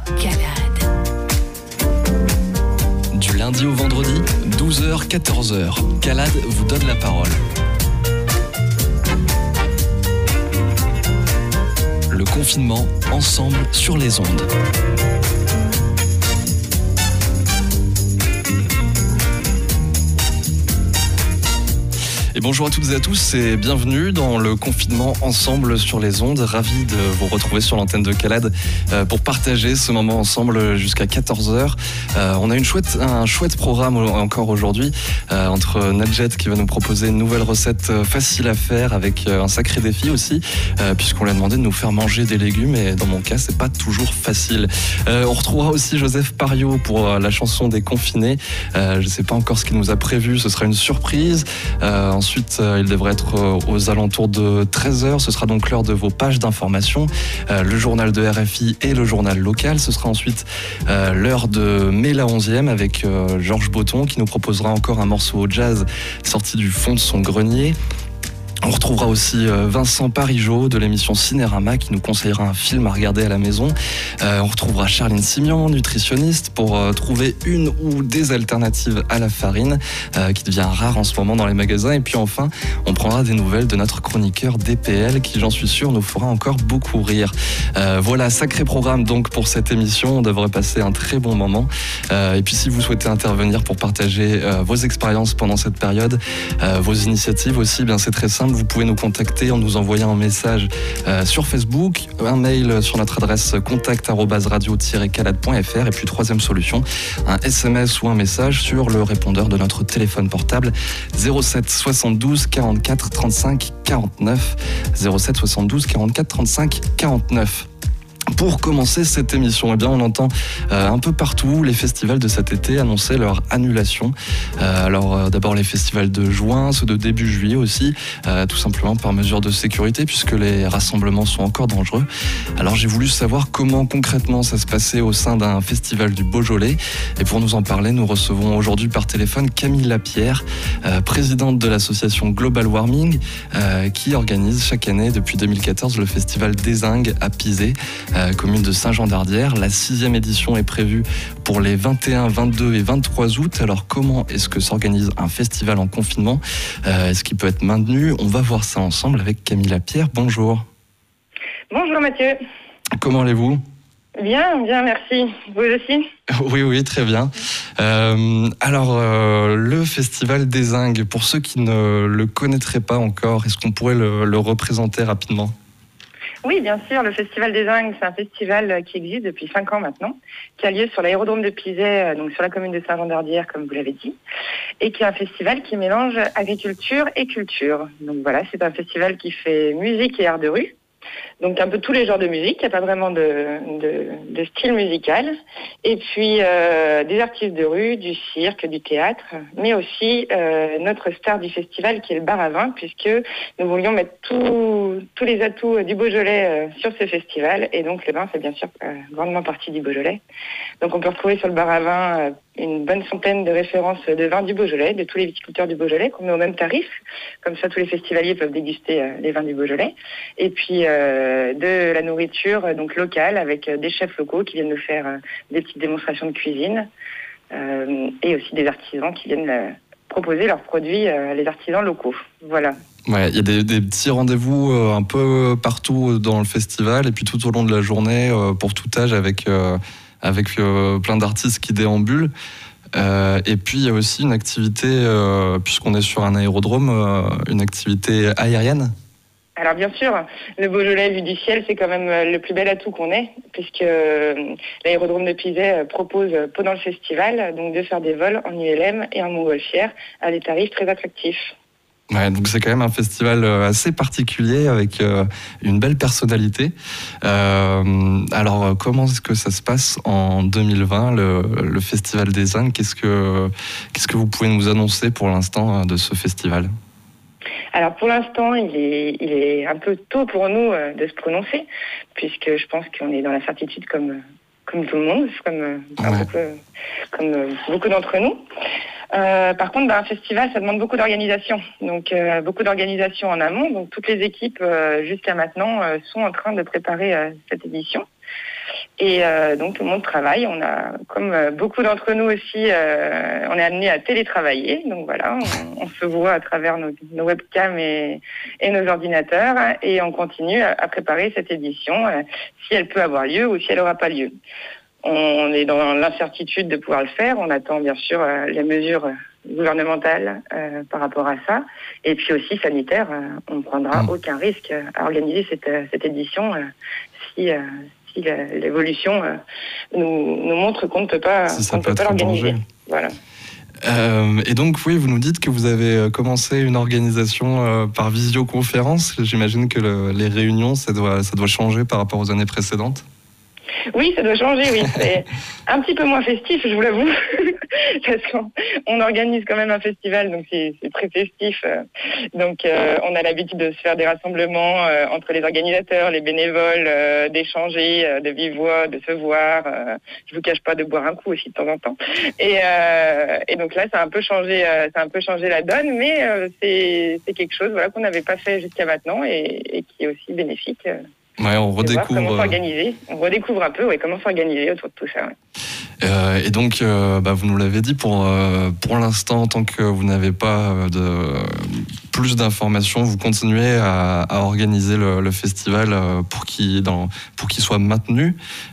Calade. Du lundi au vendredi, 12h-14h, Calade vous donne la parole. Le confinement, ensemble sur les ondes. Et bonjour à toutes et à tous et bienvenue dans le confinement ensemble sur les ondes. Ravi de vous retrouver sur l'antenne de Calade pour partager ce moment ensemble jusqu'à 14h. On a un chouette programme encore aujourd'hui entre Nadjet qui va nous proposer une nouvelle recette facile à faire avec un sacré défi aussi puisqu'on lui a demandé de nous faire manger des légumes et dans mon cas c'est pas toujours facile. On retrouvera aussi Joseph Pariot pour la chanson des confinés. Je sais pas encore ce qu'il nous a prévu, ce sera une surprise. Ensuite, il devrait être aux alentours de 13h. Ce sera donc l'heure de vos pages d'information, le journal de RFI et le journal local. Ce sera ensuite l'heure de Mai la 11e avec Georges Botton qui nous proposera encore un morceau au jazz sorti du fond de son grenier. On retrouvera aussi Vincent Parijot de l'émission Cinérama qui nous conseillera un film à regarder à la maison. On retrouvera Charline Simian, nutritionniste, pour trouver une ou des alternatives à la farine qui devient rare en ce moment dans les magasins. Et puis enfin, on prendra des nouvelles de notre chroniqueur DPL qui, j'en suis sûr, nous fera encore beaucoup rire. Voilà, sacré programme donc pour cette émission. On devrait passer un très bon moment. Et puis si vous souhaitez intervenir pour partager vos expériences pendant cette période, vos initiatives aussi, bien c'est très simple. Vous pouvez nous contacter en nous envoyant un message sur Facebook, un mail sur notre adresse contact@radio-calade.fr et puis troisième solution, un SMS ou un message sur le répondeur de notre téléphone portable 07 72 44 35 49 07 72 44 35 49. Pour commencer cette émission, eh bien, on entend un peu partout les festivals de cet été annoncer leur annulation. D'abord les festivals de juin, ceux de début juillet aussi, tout simplement par mesure de sécurité puisque les rassemblements sont encore dangereux. Alors j'ai voulu savoir comment concrètement ça se passait au sein d'un festival du Beaujolais. Et pour nous en parler, nous recevons aujourd'hui par téléphone Camille Lapierre, présidente de l'association Global Warming, qui organise chaque année depuis 2014 le festival Dézingue à Pizé, commune de Saint-Jean-d'Ardière. La 6e édition est prévue pour les 21, 22 et 23 août. Alors comment est-ce que s'organise un festival en confinement ? Est-ce qu'il peut être maintenu ? On va voir ça ensemble avec Camille Lapierre. Bonjour. Bonjour Mathieu. Comment allez-vous ? Bien, merci. Vous aussi ? Oui, très bien. Le festival Dézingue, pour ceux qui ne le connaîtraient pas encore, est-ce qu'on pourrait le représenter rapidement ? Oui, bien sûr. Le Festival Dézingue, c'est un festival qui existe depuis 5 ans maintenant, qui a lieu sur l'aérodrome de Pizay, donc sur la commune de Saint-Jean-d'Ardière, comme vous l'avez dit, et qui est un festival qui mélange agriculture et culture. Donc voilà, c'est un festival qui fait musique et art de rue. Donc un peu tous les genres de musique, il n'y a pas vraiment de style musical. Et puis des artistes de rue, du cirque, du théâtre, mais aussi notre star du festival qui est le bar à vin, puisque nous voulions mettre tous les atouts du Beaujolais sur ce festival. Et donc le vin fait bien sûr grandement partie du Beaujolais. Donc on peut retrouver sur le bar à vin une bonne centaine de références de vins du Beaujolais, de tous les viticulteurs du Beaujolais, qu'on met au même tarif. Comme ça, tous les festivaliers peuvent déguster les vins du Beaujolais. Et puis de la nourriture donc locale avec des chefs locaux qui viennent nous faire des petites démonstrations de cuisine et aussi des artisans qui viennent proposer leurs produits les artisans locaux. Voilà. Ouais, il y a des petits rendez-vous un peu partout dans le festival et puis tout au long de la journée pour tout âge avec plein d'artistes qui déambulent. Et puis il y a aussi une activité, puisqu'on est sur un aérodrome, une activité aérienne. Alors bien sûr, le Beaujolais vu du ciel, c'est quand même le plus bel atout qu'on ait, puisque l'aérodrome de Pizay propose pendant le festival donc de faire des vols en ULM et en montgolfière à des tarifs très attractifs. Ouais, donc c'est quand même un festival assez particulier avec une belle personnalité. Alors comment est-ce que ça se passe en 2020, le Festival Dézingue ? Qu'est-ce que vous pouvez nous annoncer pour l'instant de ce festival ? Alors pour l'instant, il est un peu tôt pour nous de se prononcer, puisque je pense qu'on est dans la certitude comme tout le monde, comme beaucoup d'entre nous. Par contre, un festival, ça demande beaucoup d'organisation. Donc, beaucoup d'organisation en amont. Donc, toutes les équipes, jusqu'à maintenant, sont en train de préparer cette édition. Et donc tout le monde travaille. On a, comme beaucoup d'entre nous aussi, on est amené à télétravailler. Donc voilà, on se voit à travers nos webcams et nos ordinateurs, et on continue à préparer cette édition, si elle peut avoir lieu ou si elle n'aura pas lieu. On est dans l'incertitude de pouvoir le faire. On attend bien sûr les mesures gouvernementales par rapport à ça. Et puis aussi sanitaire, on ne prendra aucun risque à organiser cette édition si l'évolution nous montre qu'on ne peut pas, l'organiser. Voilà. Et donc, oui, vous nous dites que vous avez commencé une organisation par visioconférence. J'imagine que les réunions, ça doit changer par rapport aux années précédentes. Oui, ça doit changer, oui. C'est un petit peu moins festif, je vous l'avoue, parce qu'on organise quand même un festival, donc c'est très festif. Donc on a l'habitude de se faire des rassemblements entre les organisateurs, les bénévoles, d'échanger, de vive voix, de se voir. Je vous cache pas, de boire un coup aussi de temps en temps. Et donc là, ça a un peu changé la donne, mais c'est quelque chose, voilà, qu'on n'avait pas fait jusqu'à maintenant et qui est aussi bénéfique. Ouais, on redécouvre comment s'organiser. On redécouvre un peu comment s'organiser autour de tout ça. Ouais. Et donc, vous nous l'avez dit, pour l'instant, tant que vous n'avez pas plus d'informations, vous continuez à organiser le festival pour qu'il soit maintenu.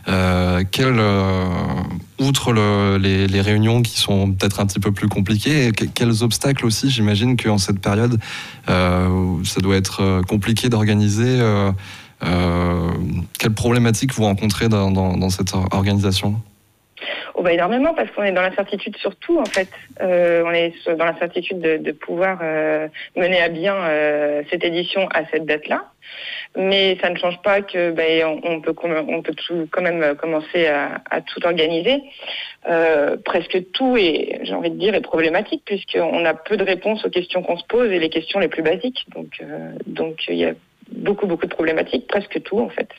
Outre les réunions qui sont peut-être un petit peu plus compliquées, quels obstacles aussi, j'imagine qu'en cette période, ça doit être compliqué d'organiser. Quelles problématiques vous rencontrez dans cette organisation ? Énormément, parce qu'on est dans l'incertitude sur tout, en fait. On est dans l'incertitude de pouvoir mener à bien cette édition à cette date-là. Mais ça ne change pas que on peut quand même commencer à tout organiser. Presque tout est, j'ai envie de dire, est problématique, puisqu'on a peu de réponses aux questions qu'on se pose et les questions les plus basiques. Donc il y a beaucoup de problématiques, presque tout en fait.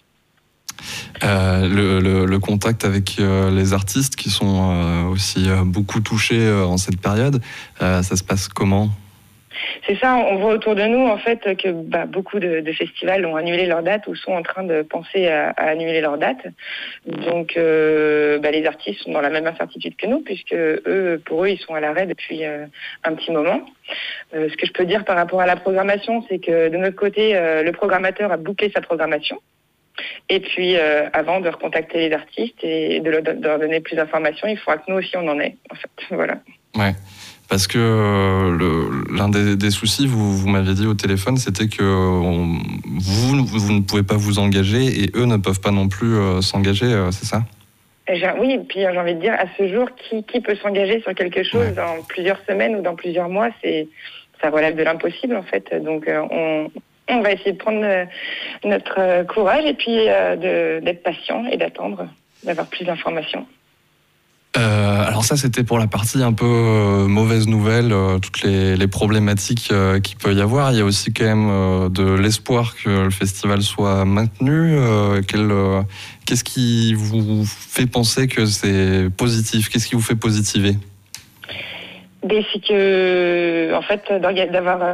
Le contact avec les artistes qui sont aussi beaucoup touchés en cette période, ça se passe comment ? C'est ça, on voit autour de nous en fait que beaucoup de festivals ont annulé leurs dates ou sont en train de penser à annuler leurs dates. Donc les artistes sont dans la même incertitude que nous, puisque pour eux, ils sont à l'arrêt depuis un petit moment. Ce que je peux dire par rapport à la programmation, c'est que de notre côté, le programmateur a bouclé sa programmation. Et puis, avant de recontacter les artistes et de leur donner plus d'informations, il faudra que nous aussi on en ait, en fait. Voilà. Ouais. Parce que l'un des soucis, vous m'avez dit au téléphone, c'était que vous ne pouvez pas vous engager et eux ne peuvent pas non plus s'engager, c'est ça ? Oui, et puis j'ai envie de dire, à ce jour, qui peut s'engager sur quelque chose dans plusieurs semaines ou dans plusieurs mois, ça relève de l'impossible en fait. Donc on va essayer de prendre notre courage et puis d'être patient et d'attendre, d'avoir plus d'informations. Alors ça, c'était pour la partie un peu mauvaise nouvelle, toutes les problématiques qu'il peut y avoir. Il y a aussi quand même de l'espoir que le festival soit maintenu. Qu'est-ce qui vous fait penser que c'est positif ? Qu'est-ce qui vous fait positiver ? C'est que, en fait, d'avoir...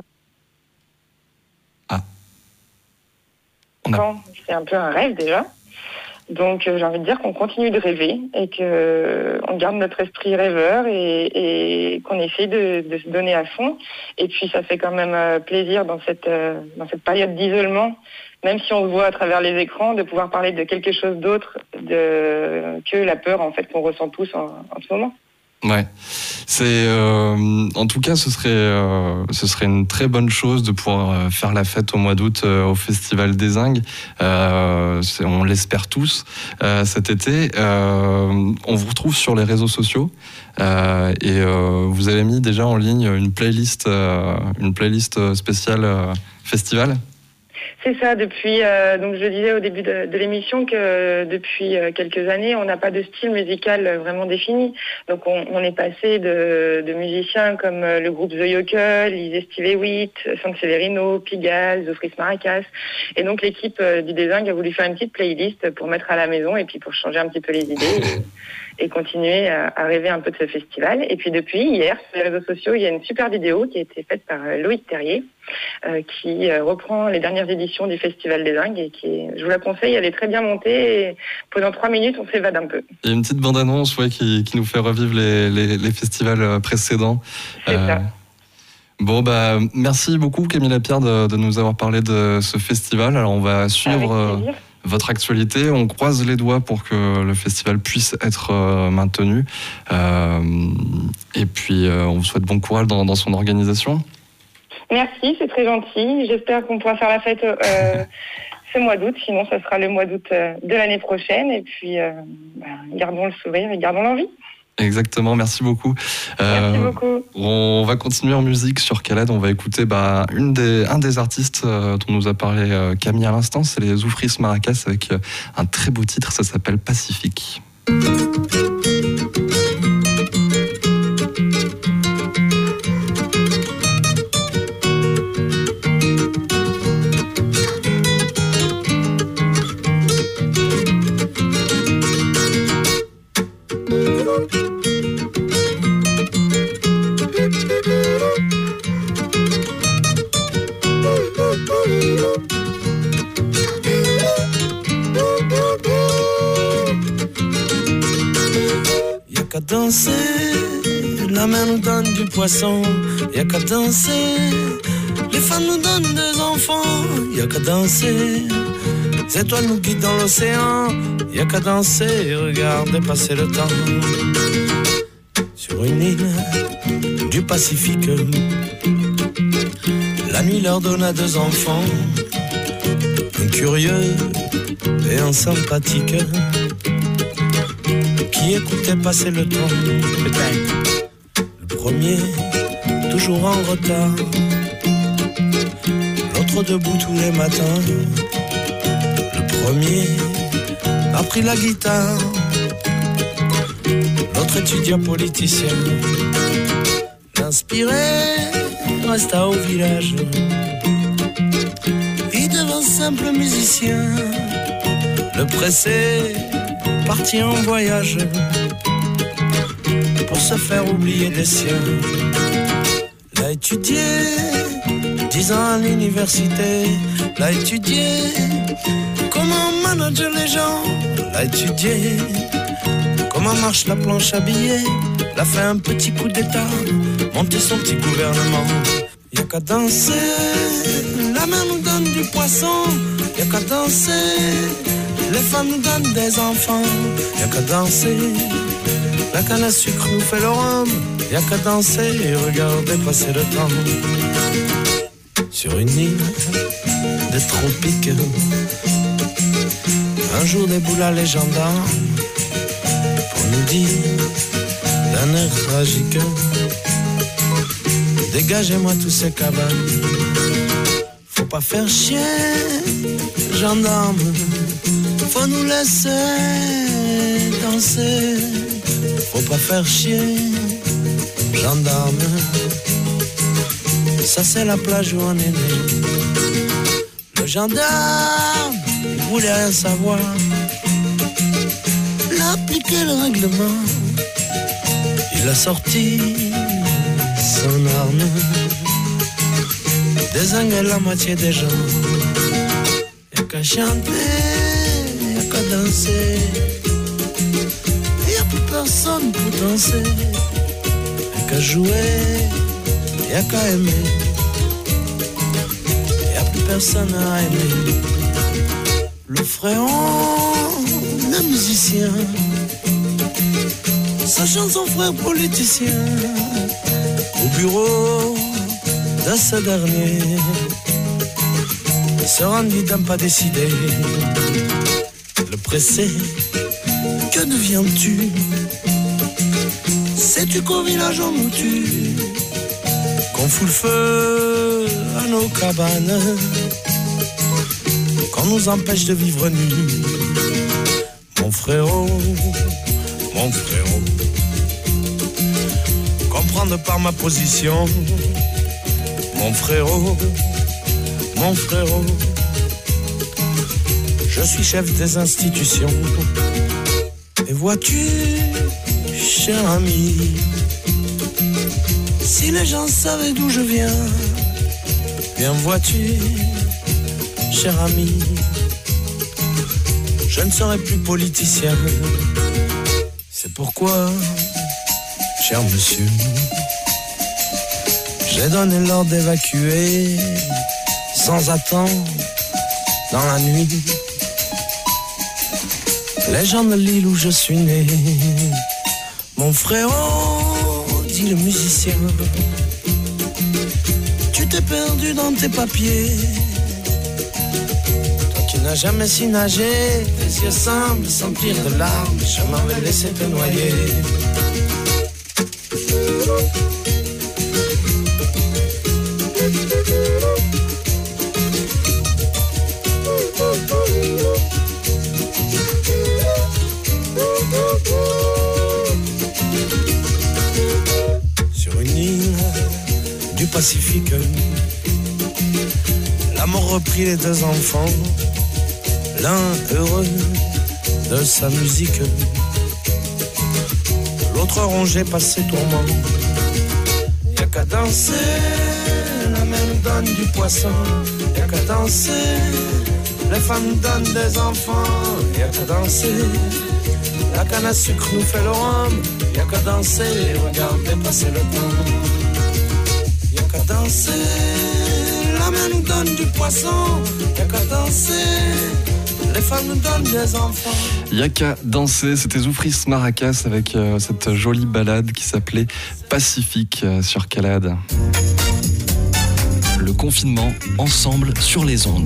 C'est un peu un rêve déjà. Donc j'ai envie de dire qu'on continue de rêver et qu'on garde notre esprit rêveur et qu'on essaie de se donner à fond. Et puis ça fait quand même plaisir dans cette période d'isolement, même si on se voit à travers les écrans, de pouvoir parler de quelque chose d'autre que la peur en fait qu'on ressent tous en ce moment. Ouais, en tout cas, ce serait une très bonne chose de pouvoir faire la fête au mois d'août au Festival des Zingues. On l'espère tous cet été. On vous retrouve sur les réseaux sociaux et vous avez mis déjà en ligne une playlist spéciale festival. C'est ça, depuis, donc je disais au début de l'émission que depuis quelques années, on n'a pas de style musical vraiment défini. Donc on est passé de musiciens comme le groupe The Yokel, Lise Steve-Witt, San Severino, Pigalle, The Fris Maracas. Et donc l'équipe du Des Zingues a voulu faire une petite playlist pour mettre à la maison et puis pour changer un petit peu les idées et continuer à rêver un peu de ce festival. Et puis depuis hier, sur les réseaux sociaux, il y a une super vidéo qui a été faite par Loïc Terrier, qui reprend les dernières éditions du Festival des Zingues et je vous la conseille, elle est très bien montée et pendant 3 minutes, on s'évade un peu. Il y a une petite bande-annonce qui nous fait revivre les festivals précédents. C'est ça. Bon, merci beaucoup Camille Lapierre de nous avoir parlé de ce festival. Alors on va suivre votre actualité. On croise les doigts pour que le festival puisse être maintenu. Et puis on vous souhaite bon courage dans son organisation. Merci, c'est très gentil. J'espère qu'on pourra faire la fête ce mois d'août. Sinon, ça sera le mois d'août de l'année prochaine. Et puis, gardons le sourire et gardons l'envie. Exactement, merci beaucoup. Merci beaucoup. On va continuer en musique sur Caled. On va écouter un des artistes dont nous a parlé Camille à l'instant. C'est les Zoufris Maracas avec un très beau titre. Ça s'appelle Pacifique. Y'a qu'à danser, la mer nous donne du poisson. Y'a qu'à danser, les femmes nous donnent des enfants. Y'a qu'à danser, les étoiles nous guident dans l'océan. Y'a qu'à danser, regardez passer le temps. Sur une île du Pacifique, la nuit leur donna 2 enfants, un curieux et un sympathique, qui écoutait passer le temps. Le premier, toujours en retard, l'autre debout tous les matins. Le premier a pris la guitare, l'autre étudiant politicien. L'inspiré resta au village, il devint simple musicien. Le pressé partit en voyage pour se faire oublier des siens. L'a étudié 10 ans à l'université, l'a étudié comment manager les gens, l'a étudié comment marche la planche à billets, l'a fait un petit coup d'état, monter son petit gouvernement. Y'a qu'à danser, la mer nous donne du poisson. Y'a qu'à danser, les femmes nous donnent des enfants. Y'a qu'à danser, la canne à sucre nous fait le rhum. Y'a qu'à danser et regarder passer le temps. Sur une île des tropiques, un jour déboula les gendarmes pour nous dire d'un air tragique: dégagez-moi tous ces cabanes. Faut pas faire chier, gendarme, faut nous laisser danser. Faut pas faire chier, gendarme, ça c'est la plage où on est né. Le gendarme, il voulait rien savoir, il a appliqué le règlement, il a sorti son arme, désingué la moitié des gens. Y'a qu'à chanter, y'a qu'à danser, y'a plus personne pour danser. Y'a qu'à jouer, y'a qu'à aimer, y'a plus personne à aimer. Le frérot, le musicien, sachant son frère politicien, au bureau de ce dernier, se rendit d'un pas décidé. Le pressé, que deviens-tu? Sais-tu qu'au village on nous tue, qu'on fout le feu à nos cabanes, qu'on nous empêche de vivre nus? Mon frérot, comprendre par ma position. Mon frérot, je suis chef des institutions. Et Et vois-tu, cher ami, si les gens savaient d'où je viens, bien vois-tu, cher ami, je ne serai plus politicien. C'est pourquoi, cher monsieur, j'ai donné l'ordre d'évacuer sans attendre dans la nuit les gens de l'île où je suis né. Mon frérot, dit le musicien, tu t'es perdu dans tes papiers. Toi qui n'as jamais su nager, tes yeux semblent s'emplir de larmes, je m'en vais laisser te noyer. Sur une île du Pacifique, l'amour reprit les deux enfants, l'un heureux de sa musique, l'autre rongé par ses tourments. Y'a qu'à danser, la même donne du poisson. Y'a qu'à danser, les femmes donnent des enfants. Y'a qu'à danser, la canne à sucre nous fait le rhum. Y'a qu'à danser, regardez passer le temps. Y'a qu'à danser, la main nous donne du poisson. Y'a qu'à danser, les femmes nous donnent des enfants. Y'a qu'à danser, c'était Zoufris Maracas avec cette jolie ballade qui s'appelait Pacifique sur Calade. Le confinement ensemble sur les ondes.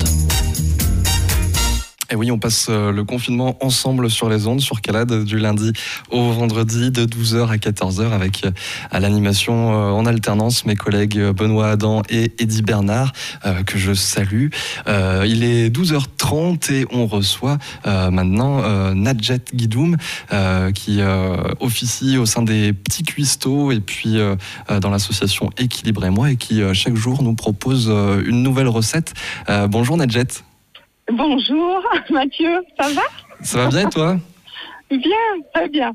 Et oui, on passe le confinement ensemble sur les ondes, sur Calade, du lundi au vendredi, de 12h à 14h, avec à l'animation en alternance mes collègues Benoît Adam et Eddy Bernard, que je salue. Il est 12h30 et on reçoit maintenant Nadjet Guidoum, qui officie au sein des Petits Cuistots et puis dans l'association Équilibrez-moi et qui chaque jour nous propose une nouvelle recette. Bonjour Nadjet. Bonjour Mathieu, ça va ? Ça va bien et toi ? Bien, très bien.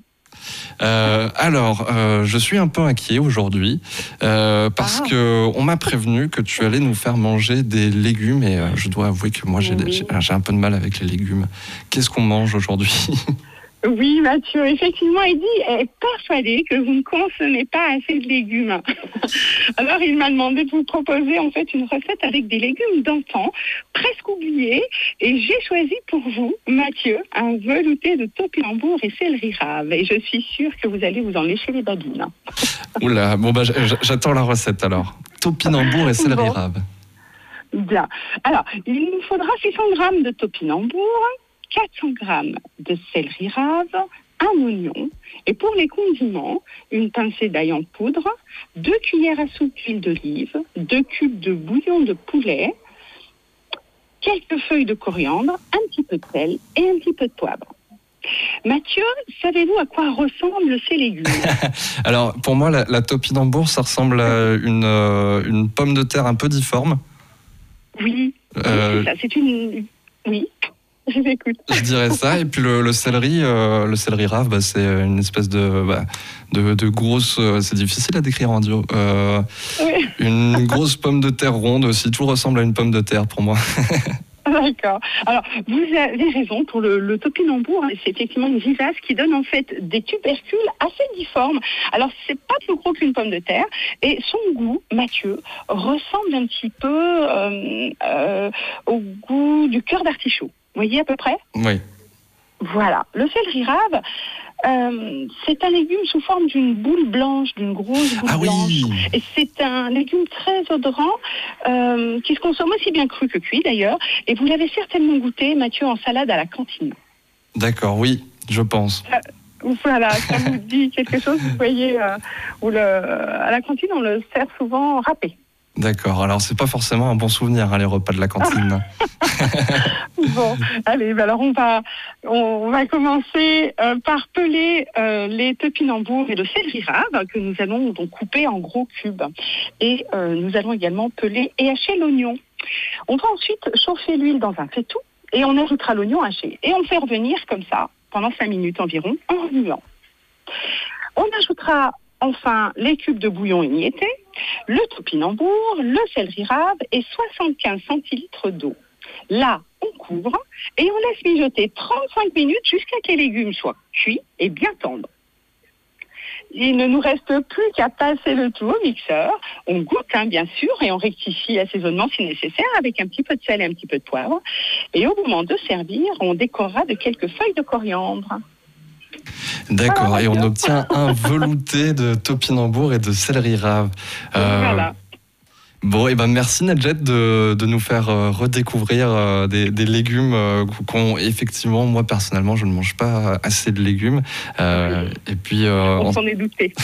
Alors, je suis un peu inquiet aujourd'hui parce que on m'a prévenu que tu allais nous faire manger des légumes et je dois avouer que moi j'ai un peu de mal avec les légumes. Qu'est-ce qu'on mange aujourd'hui ? Oui Mathieu, effectivement Eddy est persuadé que vous ne consommez pas assez de légumes. Alors il m'a demandé de vous proposer en fait une recette avec des légumes d'antan, presque oubliés, et j'ai choisi pour vous, Mathieu, un velouté de topinambour et céleri rave. Et je suis sûre que vous allez vous en lécher les babines. Oula, bon bah j'attends la recette alors. Topinambour et céleri rave. Bien. Alors, il nous faudra 600 grammes de topinambour, 400 grammes de céleri rave, un oignon, et pour les condiments, une pincée d'ail en poudre, 2 cuillères à soupe d'huile d'olive, 2 cubes de bouillon de poulet, quelques feuilles de coriandre, un petit peu de sel et un petit peu de poivre. Mathieu, savez-vous à quoi ressemblent ces légumes ? Alors, pour moi, la topinambour, ça ressemble à une pomme de terre un peu difforme. Oui, c'est ça, c'est une... Oui. Je vous écoute. Je dirais ça, et puis le céleri rave, bah, c'est une espèce de grosse, c'est difficile à décrire en audio, Oui. Une grosse pomme de terre ronde aussi, tout ressemble à une pomme de terre pour moi. D'accord. Alors, vous avez raison, pour le topinambour, c'est effectivement une vivace qui donne en fait des tubercules assez difformes. Alors, c'est pas plus gros qu'une pomme de terre, et son goût, Mathieu, ressemble un petit peu au goût du cœur d'artichaut. Vous voyez à peu près ? Oui. Voilà. Le céleri rave, c'est un légume sous forme d'une boule blanche, d'une grosse boule blanche. Oui. Et c'est un légume très odorant qui se consomme aussi bien cru que cuit d'ailleurs. Et vous l'avez certainement goûté, Mathieu, en salade à la cantine. D'accord, oui, je pense. Voilà, ça vous dit quelque chose, vous voyez, à la cantine, on le sert souvent râpé. D'accord, alors c'est pas forcément un bon souvenir, hein, les repas de la cantine. Bon, allez, alors on va commencer par peler les topinambours et le céleri rave que nous allons donc couper en gros cubes. Et nous allons également peler et hacher l'oignon. On va ensuite chauffer l'huile dans un faitout et on ajoutera l'oignon haché. Et on fait revenir comme ça pendant 5 minutes environ en remuant. On ajoutera enfin les cubes de bouillon émietté, le topinambour, le céleri rave et 75 centilitres d'eau. Là, on couvre et on laisse mijoter 35 minutes jusqu'à ce que les légumes soient cuits et bien tendres. Il ne nous reste plus qu'à passer le tout au mixeur. On goûte, bien sûr, et on rectifie l'assaisonnement si nécessaire avec un petit peu de sel et un petit peu de poivre. Et au moment de servir, on décorera de quelques feuilles de coriandre. D'accord, voilà, et on obtient un velouté de topinambour et de céleri rave. Voilà. Bon, et ben merci Nadjet de nous faire redécouvrir des légumes qu'on effectivement, moi personnellement, je ne mange pas assez de légumes. Et puis on s'en est douté.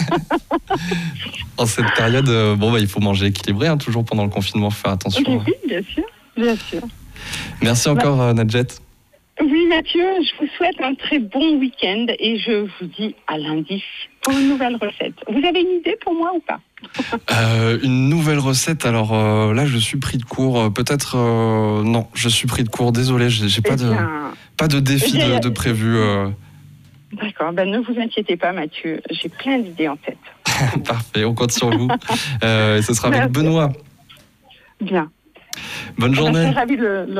En cette période, il faut manger équilibré, toujours pendant le confinement, faut faire attention. Oui, bien sûr, bien sûr. Merci encore Nadjet. Oui Mathieu, je vous souhaite un très bon week-end et je vous dis à lundi pour une nouvelle recette. Vous avez une idée pour moi ou pas ? Une nouvelle recette, alors là je suis pris de court, peut-être non, je suis pris de court, désolé, j'ai pas de défi de prévu. D'accord, ne vous inquiétez pas Mathieu, j'ai plein d'idées en tête. Parfait, on compte sur vous. Et ce sera avec Benoît. Bien. Bonne journée. Je suis ravie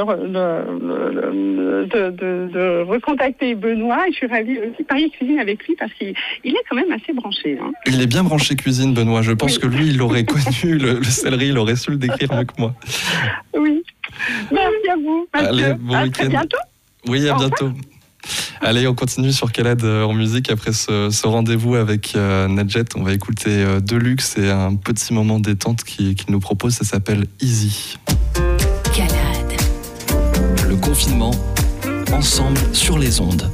de recontacter Benoît et je suis ravie aussi de parier cuisine avec lui parce qu'il est quand même assez branché. Il est bien branché cuisine, Benoît. Je pense que lui, il aurait connu le céleri, il aurait su le décrire mieux que moi. Oui. Merci à vous. Allez, bon week-end. Très bientôt. Oui, à bientôt. Allez, on continue sur Calade en musique après ce rendez-vous avec Nadjet. On va écouter Deluxe et un petit moment détente qu'il nous propose. Ça s'appelle Easy. Calade. Le confinement, ensemble sur les ondes.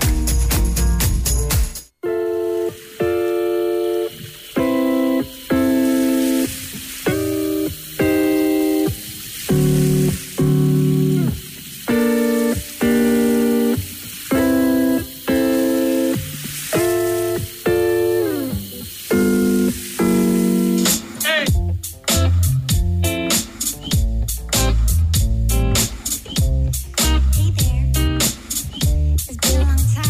Hey there, it's been a long time.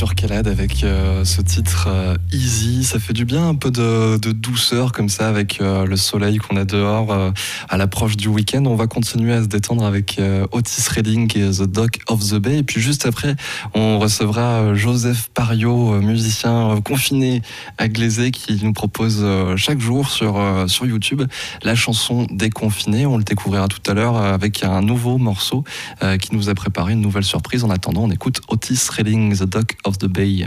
sur Calade avec ce titre Easy. Ça fait du bien, un peu de douceur comme ça avec le soleil qu'on a dehors à l'approche du week-end. On va continuer à se détendre avec Otis Redding et The Dock of the Bay. Et puis juste après, on recevra Joseph Pariot, musicien confiné à Glazé, qui nous propose chaque jour sur YouTube la chanson Déconfiné. On le découvrira tout à l'heure avec un nouveau morceau qui nous a préparé une nouvelle surprise. En attendant, on écoute Otis Redding, The Dock of the Bay.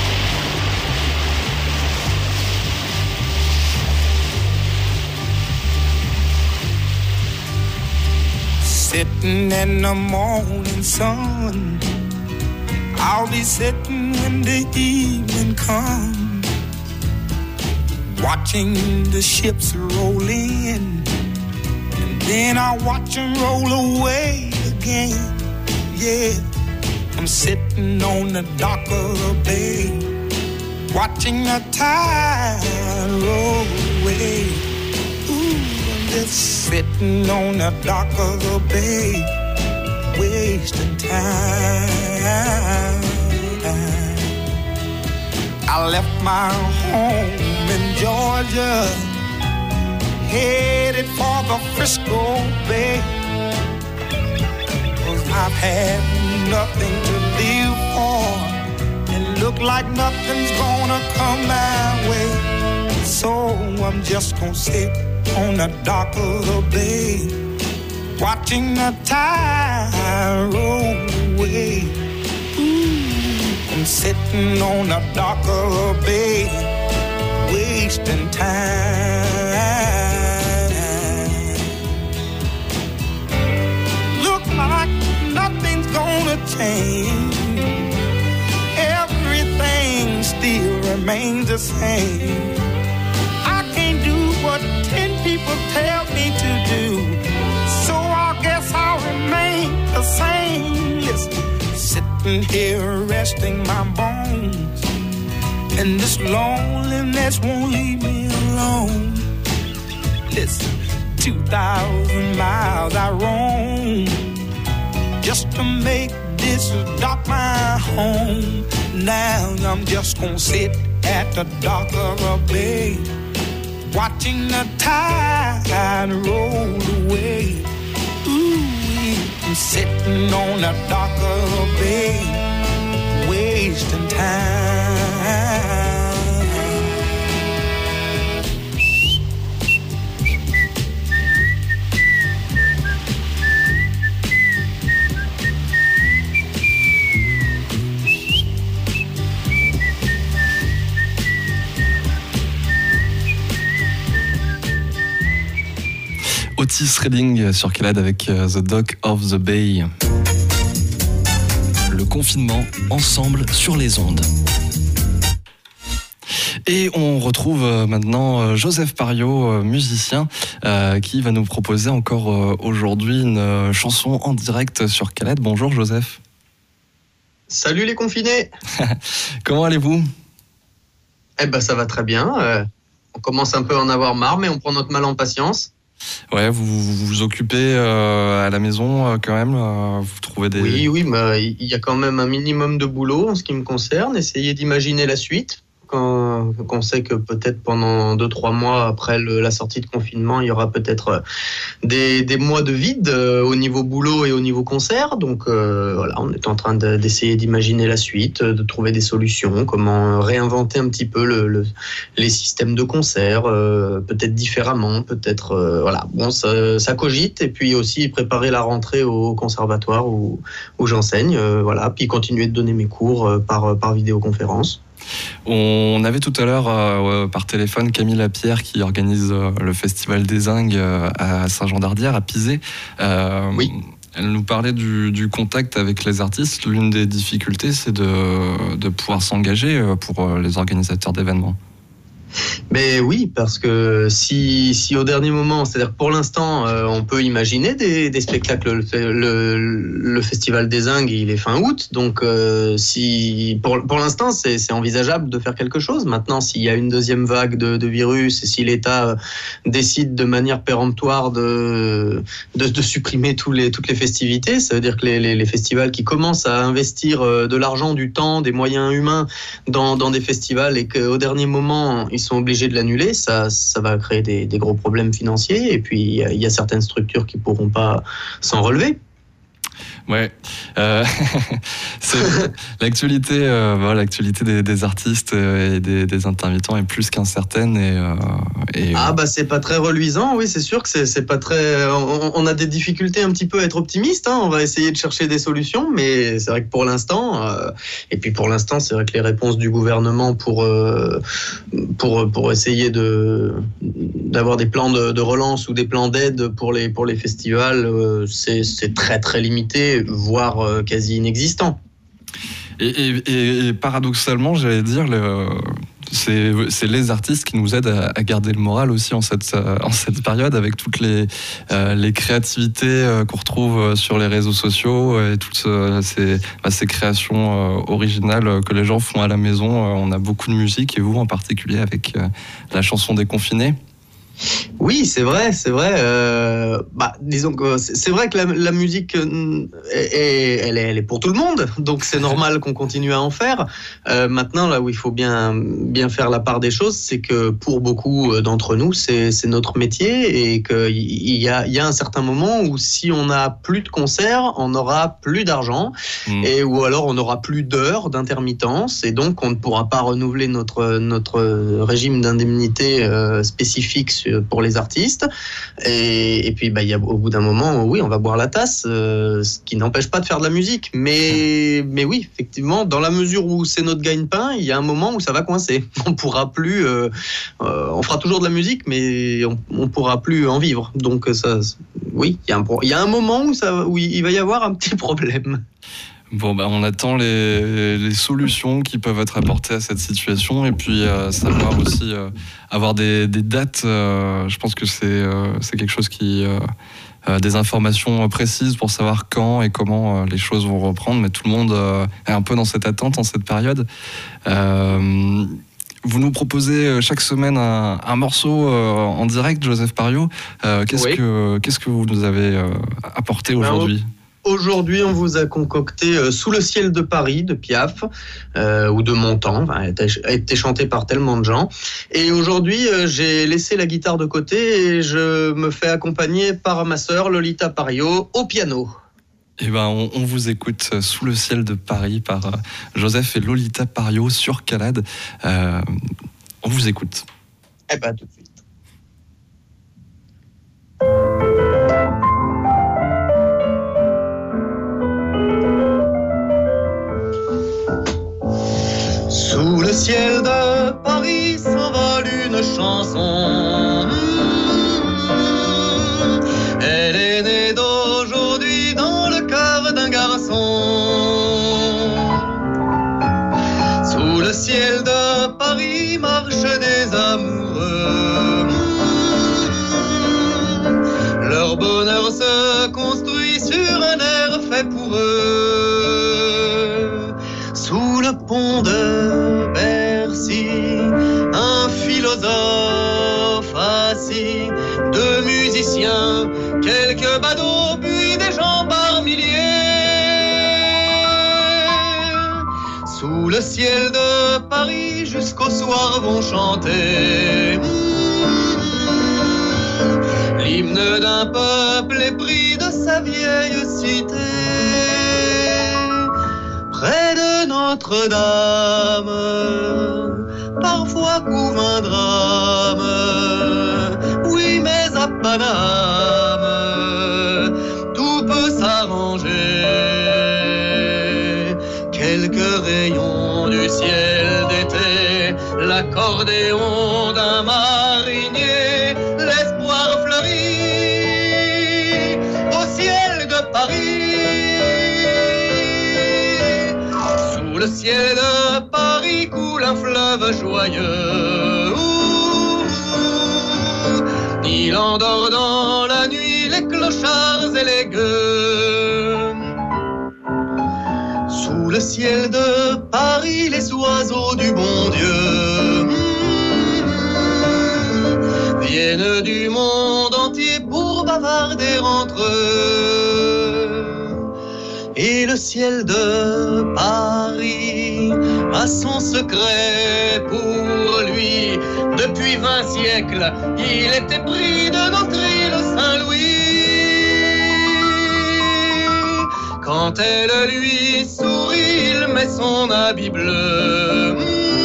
Sitting in the morning sun, I'll be sitting when the evening comes, watching the ships roll in, and then I'll watch them roll away again. Yeah, I'm sitting on the dock of the bay, watching the tide roll away. Ooh, I'm just sitting on the dock of the bay, wasting time. I left my home in Georgia, headed for the Frisco Bay, 'cause I've had nothing to live for, and look like nothing's gonna come my way. So I'm just gonna sit on the dock of the bay, watching the tide roll away. Ooh, I'm sitting on the dock of the bay, wasting time. Look like nothing's gonna change, everything still remains the same. I can't do what 10 people tell me to do, so I guess I'll remain the same. Listen, sitting here resting my bones, and this loneliness won't leave me alone. Listen, 2,000 miles I roam just to make this dock my home. Now I'm just gonna sit at the dock of a bay, watching the tide roll away. Ooh, I'm sitting on the dock of a bay, wasting time. Otis Redding sur Calade avec The Dock of the Bay. Le confinement, ensemble sur les ondes. Et on retrouve maintenant Joseph Pariot, musicien, qui va nous proposer encore aujourd'hui une chanson en direct sur Calade. Bonjour Joseph. Salut les confinés. Comment allez-vous ? Eh ben ça va très bien. On commence un peu à en avoir marre, mais on prend notre mal en patience. Ouais, vous vous occupez à la maison quand même, vous trouvez des... Oui, mais il y a quand même un minimum de boulot en ce qui me concerne. Essayez d'imaginer la suite. Quand on sait que peut-être pendant 2-3 mois après la sortie de confinement, il y aura peut-être des mois de vide au niveau boulot et au niveau concert. Donc voilà, on est en train d'essayer d'imaginer la suite, de trouver des solutions, comment réinventer un petit peu les systèmes de concert, peut-être différemment, peut-être voilà. Bon, ça cogite, et puis aussi préparer la rentrée au conservatoire où j'enseigne, voilà, puis continuer de donner mes cours par vidéoconférence. On avait tout à l'heure par téléphone Camille Lapierre qui organise le Festival des Zingues à Saint-Jean-d'Ardière, à Pizé. Oui. Elle nous parlait du contact avec les artistes. L'une des difficultés, c'est de pouvoir s'engager pour les organisateurs d'événements. Mais oui, parce que si au dernier moment, c'est-à-dire que pour l'instant, on peut imaginer des spectacles. Le Festival des Zingues, il est fin août, donc si pour l'instant, c'est envisageable de faire quelque chose. Maintenant, s'il y a une deuxième vague de virus et si l'État décide de manière péremptoire de supprimer toutes les festivités, ça veut dire que les festivals qui commencent à investir de l'argent, du temps, des moyens humains dans des festivals et qu'au dernier moment, ils sont obligés de l'annuler, ça va créer des gros problèmes financiers et puis il y a certaines structures qui pourront pas s'en relever. Ouais, l'actualité des artistes et des intermittents est plus qu'incertaine c'est pas très reluisant. Oui, c'est sûr que c'est pas très. On a des difficultés un petit peu à être optimiste. On va essayer de chercher des solutions, mais c'est vrai que pour l'instant, c'est vrai que les réponses du gouvernement pour essayer d'avoir des plans de relance ou des plans d'aide pour les festivals, c'est très très limité, voire quasi inexistant. Et paradoxalement, j'allais dire, c'est les artistes qui nous aident à garder le moral aussi en cette période, avec toutes les créativités qu'on retrouve sur les réseaux sociaux et toutes ces créations originales que les gens font à la maison. On a beaucoup de musique, et vous en particulier avec la chanson des confinés. Oui, c'est vrai. Disons que c'est vrai que la musique, elle est pour tout le monde, donc c'est normal qu'on continue à en faire. Maintenant, là où il faut bien faire la part des choses, c'est que pour beaucoup d'entre nous, c'est notre métier et qu'il y a un certain moment où si on n'a plus de concerts, on n'aura plus d'argent ou alors on n'aura plus d'heures d'intermittence et donc on ne pourra pas renouveler notre régime d'indemnité spécifique pour les artistes et puis au bout d'un moment on va boire la tasse, ce qui n'empêche pas de faire de la musique, mais oui, effectivement, dans la mesure où c'est notre gagne-pain, il y a un moment où ça va coincer. On pourra plus on fera toujours de la musique, mais on pourra plus en vivre, donc ça, oui, il y a un moment où il va y avoir un petit problème. Bon, on attend les solutions qui peuvent être apportées à cette situation et puis savoir aussi avoir des dates. Je pense que c'est quelque chose qui... des informations précises pour savoir quand et comment les choses vont reprendre, mais tout le monde est un peu dans cette attente en cette période. Vous nous proposez chaque semaine un morceau en direct, Joseph Pariot. Qu'est-ce que vous nous avez apporté aujourd'hui ? Aujourd'hui, on vous a concocté Sous le ciel de Paris de Piaf ou de Montand, a été chanté par tellement de gens. Et aujourd'hui, j'ai laissé la guitare de côté et je me fais accompagner par ma sœur Lolita Pariot au piano. Eh ben, on vous écoute Sous le ciel de Paris par Joseph et Lolita Pariot sur Calade. On vous écoute. Eh ben, tout de suite. Sous le ciel de Paris s'envole une chanson. Elle est née d'aujourd'hui dans le cœur d'un garçon. Sous le ciel de Paris marchent des amoureux. Leur bonheur se construit sur un air fait pour eux. Sous le pont de Bercy, un philosophe assis, deux musiciens, quelques badauds, puis des gens par milliers. Sous le ciel de Paris, jusqu'au soir vont chanter l'hymne d'un peuple épris de sa vieille cité. Près de Notre-Dame, parfois couve un drame. Oui, mais à Paname, tout peut s'arranger. Quelques rayons du ciel d'été, l'accordéon d'un marinier, l'espoir fleurit au ciel de Paris. Le ciel de Paris coule un fleuve joyeux où Il endort dans la nuit les clochards et les gueux. Sous le ciel de Paris, les oiseaux du bon Dieu viennent du monde entier pour bavarder entre eux. Et le ciel de Paris a son secret pour lui. Depuis 20 siècles, il était pris de notre île Saint-Louis. Quand elle lui sourit, il met son habit bleu.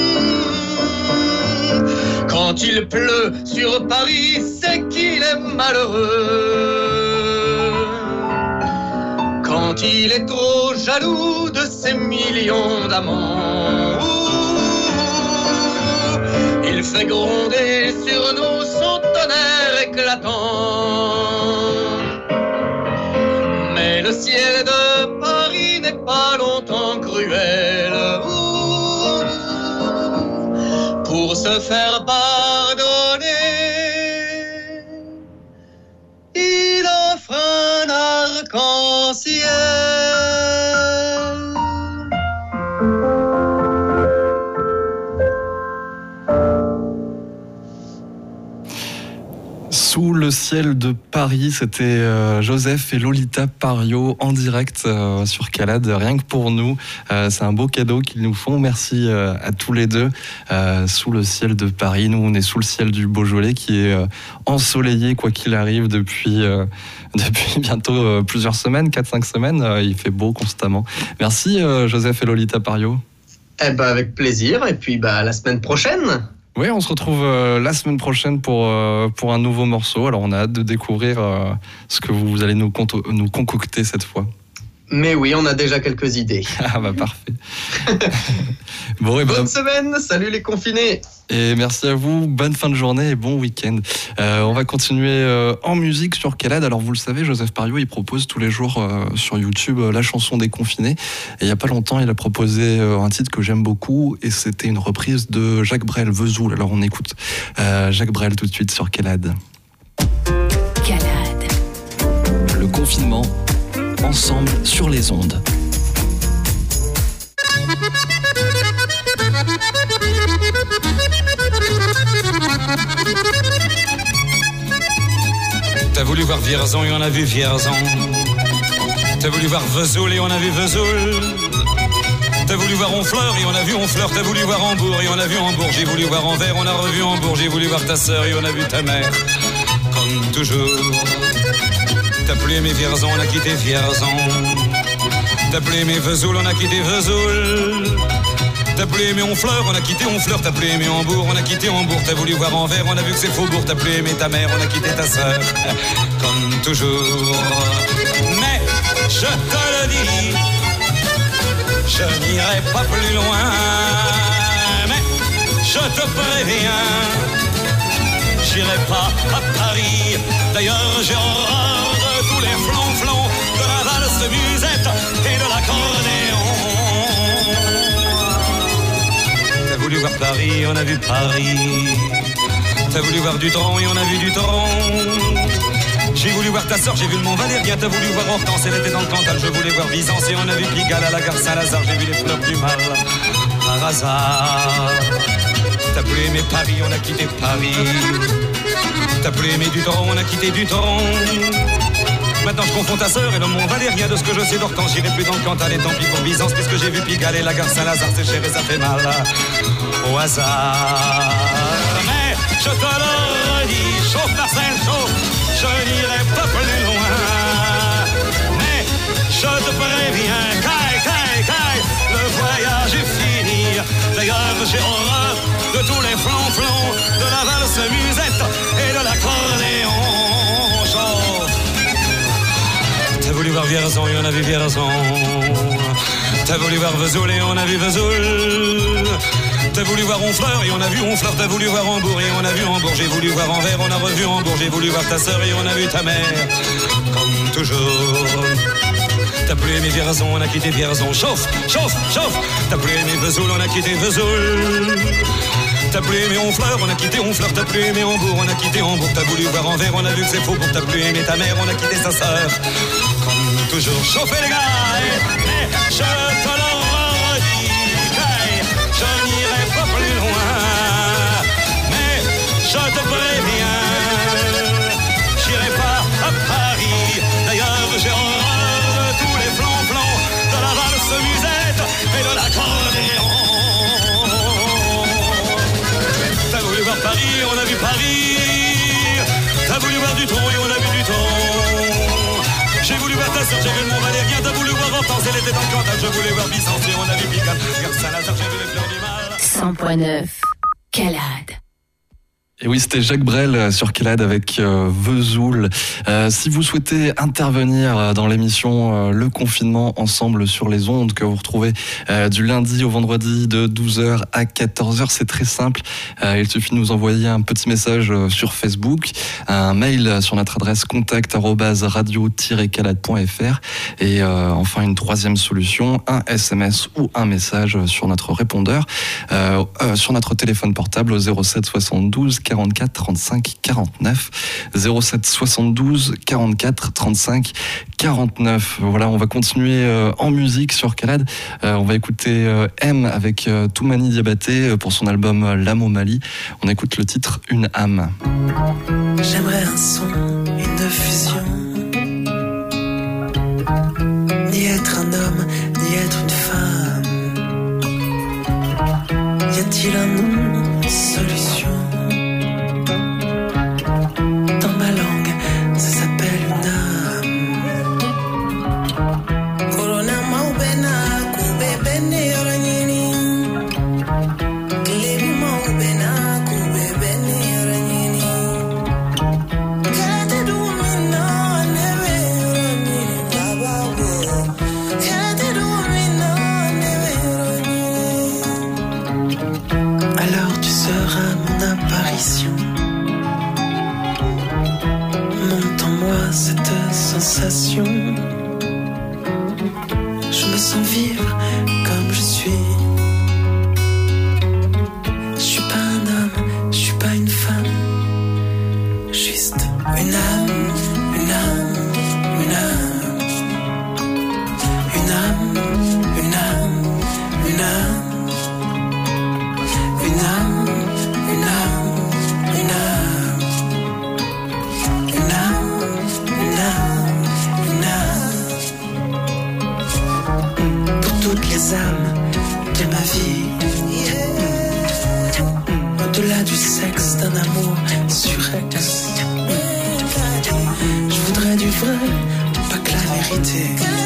Quand il pleut sur Paris, c'est qu'il est malheureux. Quand il est trop jaloux de ses millions d'amants, il fait gronder sur nous son tonnerre éclatant. Mais le ciel de Paris n'est pas longtemps cruel. Pour se faire pardonner, il offre un arc-en-ciel. Sous le ciel de Paris, c'était Joseph et Lolita Pario en direct sur Calade, rien que pour nous. C'est un beau cadeau qu'ils nous font. Merci à tous les deux. Sous le ciel de Paris, nous on est sous le ciel du Beaujolais qui est ensoleillé quoi qu'il arrive depuis bientôt plusieurs semaines, 4-5 semaines. Il fait beau constamment. Merci Joseph et Lolita Pario. Eh ben avec plaisir et puis la semaine prochaine. Oui, on se retrouve la semaine prochaine pour un nouveau morceau. Alors, on a hâte de découvrir ce que vous allez nous concocter cette fois. Mais oui, on a déjà quelques idées. Ah bah parfait. Bon, bonne semaine, salut les confinés. Et merci à vous, bonne fin de journée et bon week-end. On va continuer en musique sur Calade. Alors vous le savez, Joseph Pario, il propose tous les jours sur YouTube la chanson des confinés. Et il n'y a pas longtemps, il a proposé un titre que j'aime beaucoup et c'était une reprise de Jacques Brel, Vesoul. Alors on écoute Jacques Brel tout de suite sur Calade. Calade. Le confinement, ensemble sur les ondes. T'as voulu voir Vierzon et on a vu Vierzon. T'as voulu voir Vesoul et on a vu Vesoul. T'as voulu voir Honfleur et on a vu Honfleur. T'as voulu voir Hambourg et on a vu Hambourg. J'ai voulu voir Anvers, on a revu Hambourg. J'ai voulu voir ta sœur et on a vu ta mère. Comme toujours. T'as plus aimé Vierzon, on a quitté Vierzon. T'as plus aimé Vesoul, on a quitté Vesoul. T'as plus aimé Honfleur, on a quitté Honfleur. T'as plus aimé Hambourg, on a quitté Hambourg. T'as voulu voir Anvers, on a vu que c'est Faubourg. T'as plus aimé ta mère, on a quitté ta sœur. Comme toujours. Mais je te le dis, je n'irai pas plus loin. Mais je te préviens, j'irai pas à Paris. D'ailleurs, j'ai horreur de tous les flonflons, de la valse musette et de l'accordéon. T'as voulu voir Paris, on a vu Paris. T'as voulu voir Dutron et on a vu Dutron. J'ai voulu voir ta sœur, j'ai vu le Mont Valérien. T'as voulu voir Hortense, elle était dans le Cantal. Je voulais voir Byzance et on a vu Pigalle à la gare Saint-Lazare. J'ai vu les fleurs du mal par hasard. T'as plus aimé Paris, on a quitté Paris. T'as plus aimé Dutron, on a quitté Dutron. Maintenant je confonds ta sœur et le Mont Valérien. De ce que je sais d'Hortense, j'irai plus dans le Cantal. Et tant pis pour Byzance, puisque j'ai vu Pigalle et la gare Saint-Lazare. C'est cher et ça fait mal au hasard. Mais je te le redis, chauffe Marcel, chauffe. Je n'irai pas plus loin. Mais je te préviens, caille, caille, caille, le voyage est fini. D'ailleurs j'ai horreur de tous les flonflons, de la valse musette et de l'accordéon. Chauffe. T'as voulu voir Vierzon et on a vu Vierzon. T'as voulu voir Vesoul et on a vu Vesoul. T'as voulu voir Honfleur et on a vu Honfleur. T'as voulu voir Hambourg et on a vu Hambourg. J'ai voulu voir Anvers, on a revu Hambourg. J'ai voulu voir ta sœur et on a vu ta mère. Comme toujours. T'as plus aimé Vierzon, on a quitté Vierzon. Chauffe, chauffe, chauffe. T'as plus aimé Vesoul, on a quitté Vesoul. t'as plus aimé Honfleur, on a quitté Honfleur, t'as plus aimé Hambourg, on a quitté Hambourg, t'as voulu voir Anvers, on a vu que c'est faux, pour t'as plus aimé ta mère, on a quitté sa sœur. Comme toujours, chauffez les gars, et je te le redis, je n'irai pas plus loin, mais je te préviens, j'irai pas à Paris, d'ailleurs j'ai horreur de tous les flancs de la valse musette et de l'accordéon. T'as voulu voir Paris, on a vu Paris. T'as voulu voir du tronc et on a vu du tronc. J'ai voulu voir ta soeur, j'ai vu le Mont Valérien. T'as voulu voir Hortense, elle était dans le Cantal. Je voulais voir Byzance et on a vu Pigalle. Regarde Saint-Lazare, j'ai vu les fleurs du mal. 100.9 Calade. Et oui, c'était Jacques Brel sur Calade avec Vesoul. Si vous souhaitez intervenir dans l'émission Le Confinement Ensemble sur les ondes, que vous retrouvez du lundi au vendredi de 12h à 14h, c'est très simple. Il suffit de nous envoyer un petit message sur Facebook, un mail sur notre adresse contact@radio-calade.fr et enfin une troisième solution, un SMS ou un message sur notre répondeur, sur notre téléphone portable au 07 72 44 35 49 07 72 44 35 49. Voilà, on va continuer en musique sur Calade. On va écouter M avec Toumani Diabaté pour son album L'âme au Mali. On écoute le titre Une âme. J'aimerais un son, une fusion. Ni être un homme, ni être une femme. Y a-t-il un nom, une solution? Dans ma langue, ça s'appelle une âme. Corona maubena, kube bene oranyini. Klebi maubena, kube bene oranyini. Kate dumina, neve oranyini, baba wo. Kate dumina, neve oranyini. Alors tu seras mon apparition. Monte en moi cette sensation. Je me sens vivre comme je suis. Je suis pas un homme, je suis pas une femme. Juste une âme, une âme, une âme. Une âme, une âme, une âme. Une âme, une âme, une âme. Une âme, une âme, une âme. Pour toutes les âmes de ma vie. Au-delà du sexe, d'un amour surex. Je voudrais du vrai, pas que la vérité.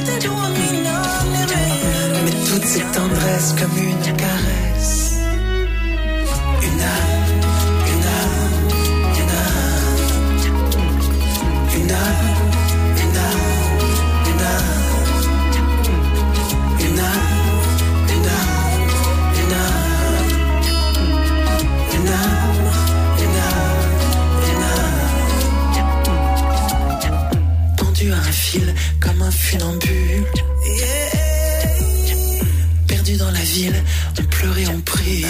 Mais toutes ces tendresses comme une caresse. Une âme, une âme, une âme. Une âme, une âme, une âme. Une âme, une âme, une âme. Une âme, une âme, une âme. Pendu à un fil comme un funambule. Perdu dans la ville, on pleurait, on prie.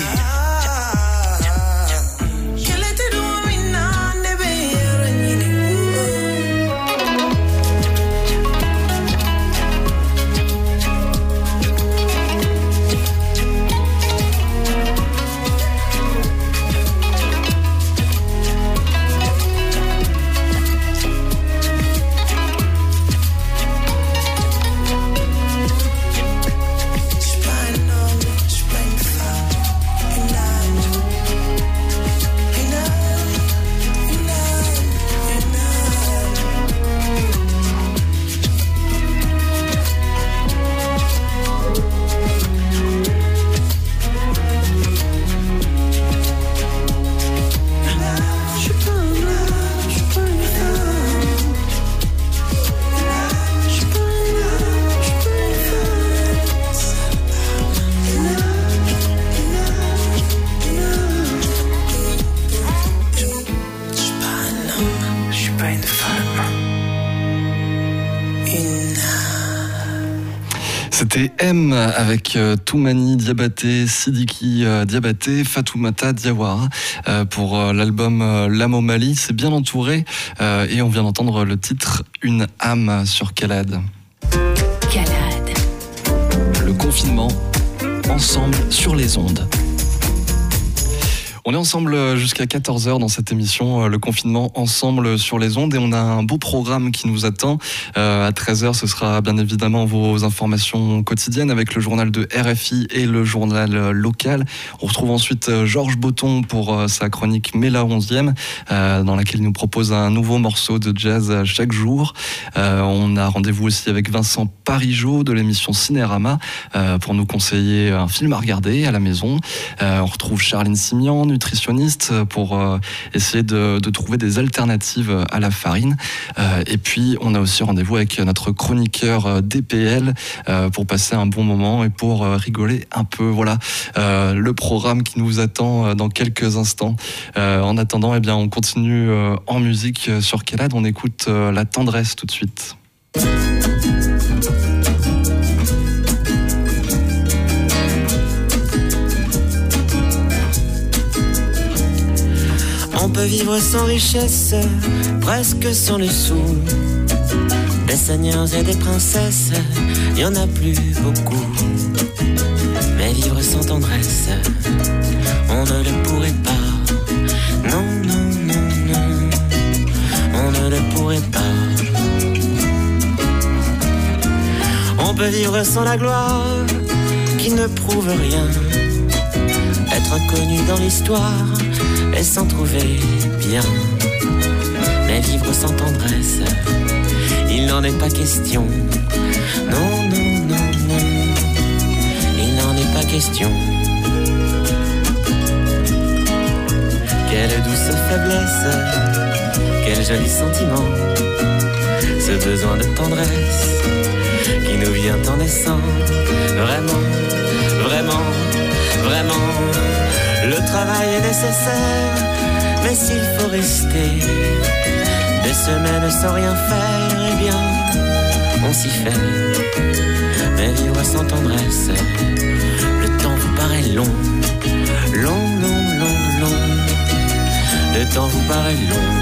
C'était M avec Toumani Diabaté, Sidiki Diabaté, Fatoumata Diawara pour l'album L'âme Mali. C'est bien entouré et on vient d'entendre le titre Une âme sur Calade. Calade. Le confinement, ensemble sur les ondes. On est ensemble jusqu'à 14h dans cette émission, le confinement ensemble sur les ondes, et on a un beau programme qui nous attend. À 13h, ce sera bien évidemment vos informations quotidiennes avec le journal de RFI et le journal local. On retrouve ensuite Georges Botton pour sa chronique Mais la 11e, dans laquelle il nous propose un nouveau morceau de jazz chaque jour. On a rendez-vous aussi avec Vincent Parisot de l'émission Cinérama pour nous conseiller un film à regarder à la maison. On retrouve Charline Simian, nutritionniste, pour essayer de trouver des alternatives à la farine. Et puis, on a aussi rendez-vous avec notre chroniqueur DPL pour passer un bon moment et pour rigoler un peu. Voilà le programme qui nous attend dans quelques instants. En attendant, eh bien, on continue en musique sur Calade. On écoute La Tendresse tout de suite. On peut vivre sans richesse, presque sans les sous. Des seigneurs et des princesses, y en a plus beaucoup. Mais vivre sans tendresse, on ne le pourrait pas. Non, non, non, non, on ne le pourrait pas. On peut vivre sans la gloire, qui ne prouve rien. Être inconnu dans l'histoire et s'en trouver bien. Mais vivre sans tendresse, il n'en est pas question. Non, non, non, non, il n'en est pas question. Quelle douce faiblesse, quel joli sentiment. Ce besoin de tendresse qui nous vient en naissant. Vraiment, vraiment, vraiment. Le travail est nécessaire, mais s'il faut rester des semaines sans rien faire, eh bien, on s'y fait. Mais vivre sans tendresse, le temps vous paraît long. Long, long, long, long. Le temps vous paraît long.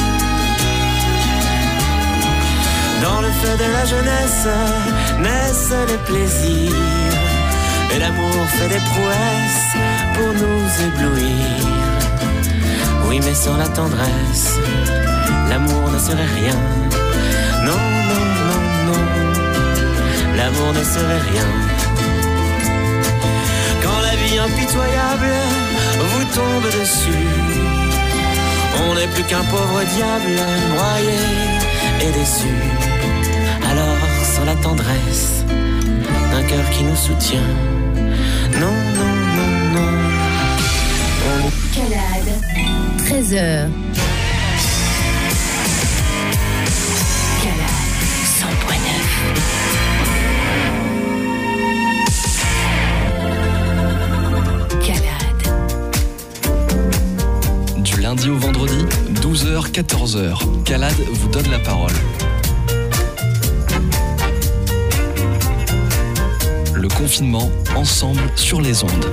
Dans le feu de la jeunesse naissent les plaisirs, et l'amour fait des prouesses pour nous éblouir. Oui, mais sans la tendresse, l'amour ne serait rien. Non, non, non, non, l'amour ne serait rien. Quand la vie impitoyable vous tombe dessus, on n'est plus qu'un pauvre diable broyé et déçu. Alors, sans la tendresse d'un cœur qui nous soutient, non, non, non, non. Calade, 13h. Calade, 100.9. Calade. Du lundi au vendredi, 12h, 14h. Calade vous donne la parole. Le confinement, ensemble sur les ondes.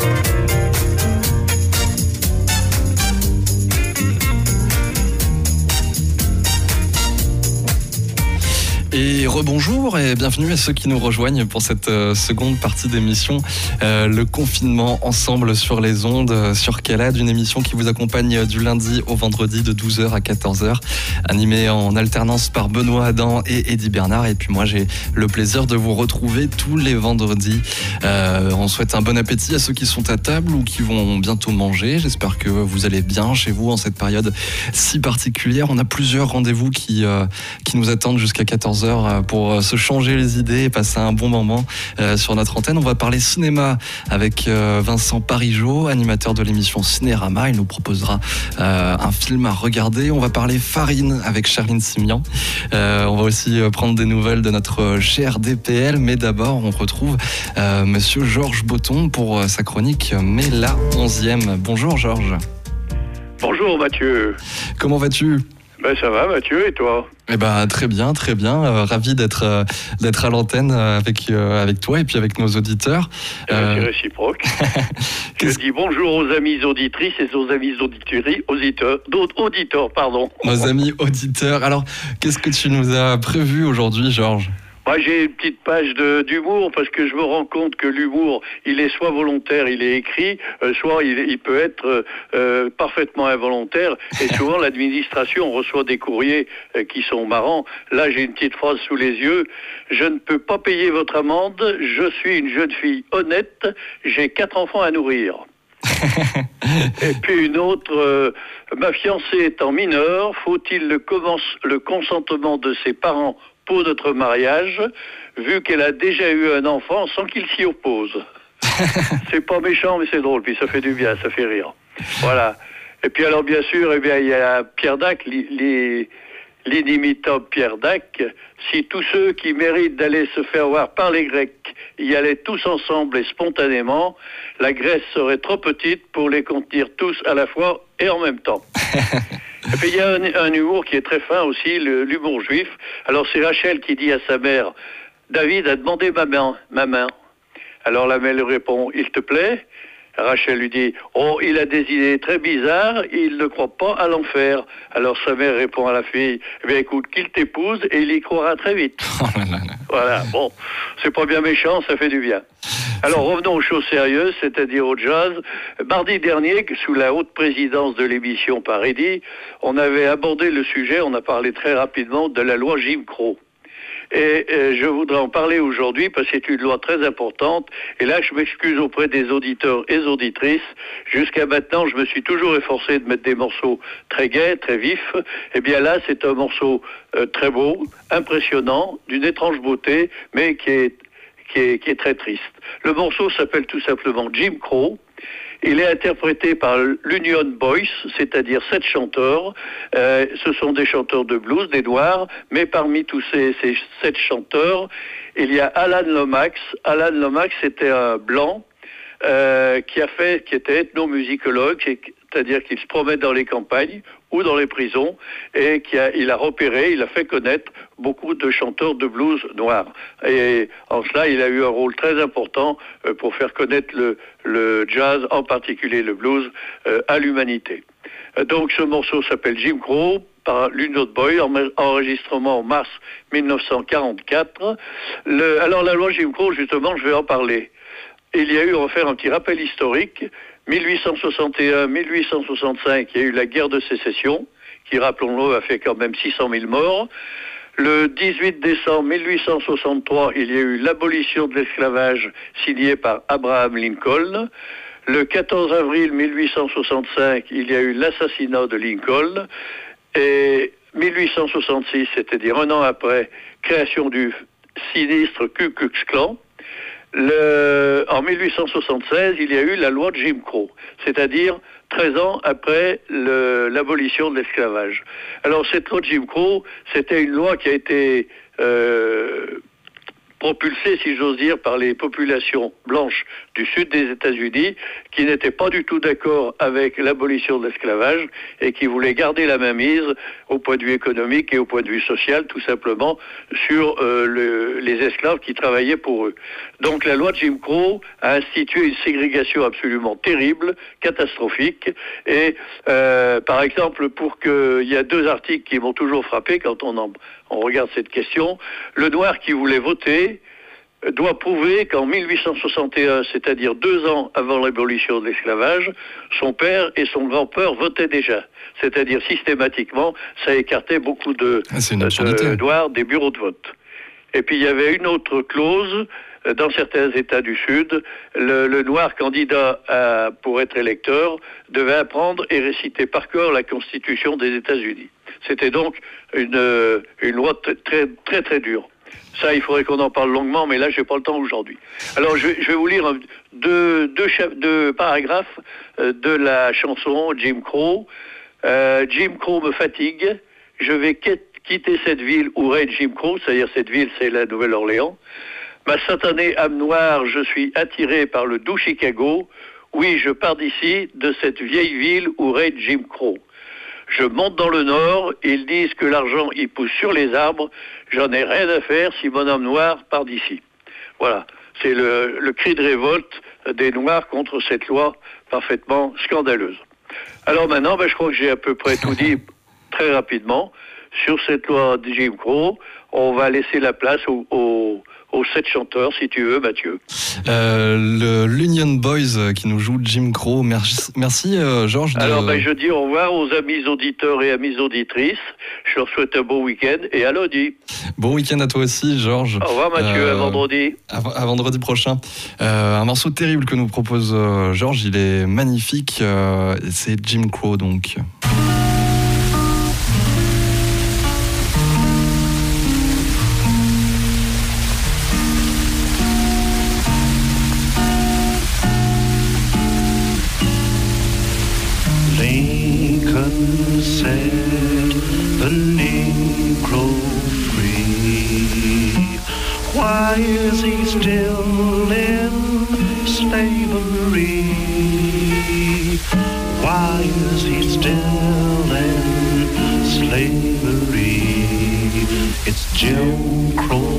Et rebonjour et bienvenue à ceux qui nous rejoignent pour cette seconde partie d'émission, le confinement ensemble sur les ondes, sur Calade, une émission qui vous accompagne du lundi au vendredi de 12h à 14h, animée en alternance par Benoît Adam et Eddy Bernard. Et puis moi j'ai le plaisir de vous retrouver tous les vendredis. On souhaite un bon appétit à ceux qui sont à table ou qui vont bientôt manger. J'espère que vous allez bien chez vous en cette période si particulière. On a plusieurs rendez-vous qui nous attendent jusqu'à 14h pour se changer les idées et passer un bon moment sur notre antenne. On va parler cinéma avec Vincent Parisot, animateur de l'émission Cinérama. Il nous proposera un film à regarder. On va parler farine avec Charline Simian. On va aussi prendre des nouvelles de notre cher DPL, mais d'abord on retrouve monsieur Georges Botton pour sa chronique Mais la 11e. Bonjour Georges. Bonjour Mathieu. Comment vas-tu ? Ben ça va Mathieu, et toi? Eh ben très bien, très bien. Ravi d'être à l'antenne avec toi et puis avec nos auditeurs. C'est réciproque. Je dis bonjour aux amis auditrices et aux amis auditeurs, pardon. Nos amis auditeurs. Alors, qu'est-ce que tu nous as prévu aujourd'hui, Georges? Moi, j'ai une petite page d'humour parce que je me rends compte que l'humour, il est soit volontaire, il est écrit, soit il peut être parfaitement involontaire. Et souvent, l'administration reçoit des courriers qui sont marrants. Là, j'ai une petite phrase sous les yeux. Je ne peux pas payer votre amende. Je suis une jeune fille honnête. J'ai 4 enfants à nourrir. Et puis une autre, ma fiancée étant mineure, faut-il le consentement de ses parents pour notre mariage, vu qu'elle a déjà eu un enfant sans qu'il s'y oppose. C'est pas méchant, mais c'est drôle, puis ça fait du bien, ça fait rire. Voilà. Et puis alors, bien sûr, il y a Pierre Dac, l'inimitable Pierre Dac. Si tous ceux qui méritent d'aller se faire voir par les Grecs y allaient tous ensemble et spontanément, la Grèce serait trop petite pour les contenir tous à la fois et en même temps. Et puis il y a un humour qui est très fin aussi, l'humour juif. Alors c'est Rachel qui dit à sa mère, David a demandé ma main. Alors la mère lui répond, il te plaît? Rachel lui dit, oh, il a des idées très bizarres, il ne croit pas à l'enfer. Alors sa mère répond à la fille, eh bien écoute, qu'il t'épouse et il y croira très vite. Voilà, bon, c'est pas bien méchant, ça fait du bien. Alors revenons aux choses sérieuses, c'est-à-dire au jazz. Mardi dernier, sous la haute présidence de l'émission par Eddy, on avait abordé le sujet, on a parlé très rapidement de la loi Jim Crow. Et je voudrais en parler aujourd'hui parce que c'est une loi très importante. Et là, je m'excuse auprès des auditeurs et auditrices. Jusqu'à maintenant, je me suis toujours efforcé de mettre des morceaux très gais, très vifs. Et bien là, c'est un morceau très beau, impressionnant, d'une étrange beauté, mais qui est très triste. Le morceau s'appelle tout simplement Jim Crow. Il est interprété par l'Union Boys, c'est-à-dire 7 chanteurs. Ce sont des chanteurs de blues, des noirs, mais parmi tous ces 7 chanteurs, il y a Alan Lomax. Alan Lomax, c'était un blanc qui était ethnomusicologue, c'est-à-dire qu'il se promène dans les campagnes ou dans les prisons, et il a fait connaître beaucoup de chanteurs de blues noirs. Et en cela, il a eu un rôle très important pour faire connaître le jazz, en particulier le blues, à l'humanité. Donc ce morceau s'appelle Jim Crow, par l'Union Boys, enregistrement en mars 1944. Alors la loi Jim Crow, justement, je vais en parler. Il y a eu, on va faire un petit rappel historique, 1861-1865, il y a eu la guerre de sécession, qui, rappelons-le, a fait quand même 600 000 morts. Le 18 décembre 1863, il y a eu l'abolition de l'esclavage signée par Abraham Lincoln. Le 14 avril 1865, il y a eu l'assassinat de Lincoln. Et 1866, c'est-à-dire un an après, création du sinistre Ku Klux Klan. En 1876, il y a eu la loi de Jim Crow, c'est-à-dire 13 ans après l'abolition de l'esclavage. Alors cette loi de Jim Crow, c'était une loi qui a été propulsée, si j'ose dire, par les populations blanches du sud des États-Unis, qui n'étaient pas du tout d'accord avec l'abolition de l'esclavage et qui voulaient garder la mainmise au point de vue économique et au point de vue social, tout simplement, sur les esclaves qui travaillaient pour eux. Donc la loi de Jim Crow a institué une ségrégation absolument terrible, catastrophique, et par exemple, il y a 2 articles qui m'ont toujours frappé quand on regarde cette question. Le noir qui voulait voter doit prouver qu'en 1861, c'est-à-dire 2 ans avant l'abolition de l'esclavage, son père et son grand-père votaient déjà. C'est-à-dire systématiquement, ça écartait beaucoup de noirs des bureaux de vote. Et puis il y avait une autre clause, dans certains États du Sud, le noir candidat pour être électeur devait apprendre et réciter par cœur la Constitution des États-Unis. C'était donc une loi très, très, très dure. Ça, il faudrait qu'on en parle longuement, mais là, je n'ai pas le temps aujourd'hui. Alors, je vais vous lire deux paragraphes de la chanson Jim Crow. Jim Crow me fatigue. Je vais quitter cette ville où règne Jim Crow, c'est-à-dire cette ville, c'est la Nouvelle-Orléans. Ma satanée âme noire, je suis attiré par le doux Chicago. Oui, je pars d'ici, de cette vieille ville où règne Jim Crow. Je monte dans le Nord, ils disent que l'argent, il pousse sur les arbres. J'en ai rien à faire si mon homme noir part d'ici. Voilà, c'est le cri de révolte des Noirs contre cette loi parfaitement scandaleuse. Alors maintenant, je crois que j'ai à peu près tout dit très rapidement sur cette loi de Jim Crow. On va laisser la place aux 7 chanteurs, si tu veux, Mathieu. L'Union Boys qui nous joue Jim Crow. Merci Georges. Alors, je dis au revoir aux amis auditeurs et amies auditrices. Je leur souhaite un beau week-end et à lundi. Bon week-end à toi aussi, Georges. Au revoir, Mathieu, à vendredi. À vendredi prochain. Un morceau terrible que nous propose Georges, il est magnifique. C'est Jim Crow, donc. Set the Negro free. Why is he still in slavery? Why is he still in slavery? It's Jim Crow.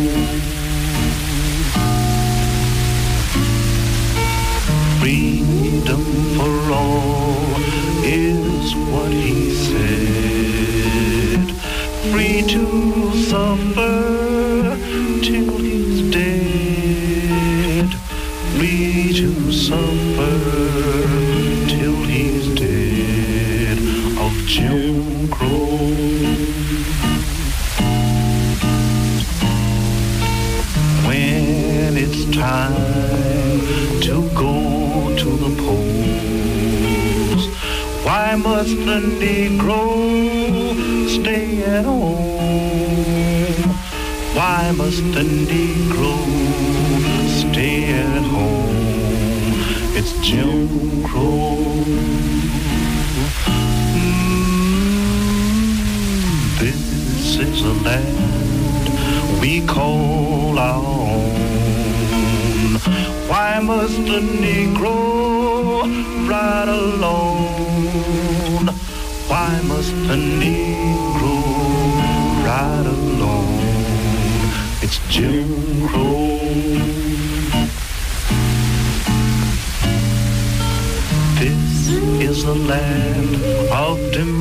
Freedom for all is what he said. Free to suffer till he's dead. Free to suffer till he's dead. Of Jim Crow. When it's time to go to the polls, why must the Negro stay at home? Why must the Negro stay at home? It's Jim Crow. This is a land we call our own. Why must the Negro ride alone? Why must the Negro ride alone? It's Jim Crow. This is the land of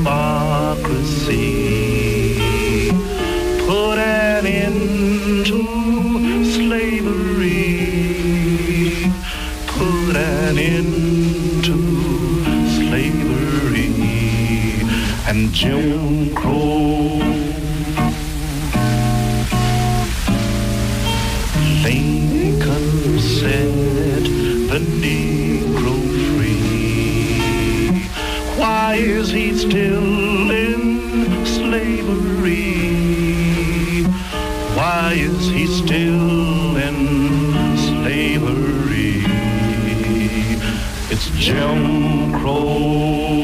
democracy. Put an end to slavery. Put an end to slavery and Jim Crow. Lincoln set the Negro free. Why is he still in slavery? Why is he still in slavery? It's Jim Crow.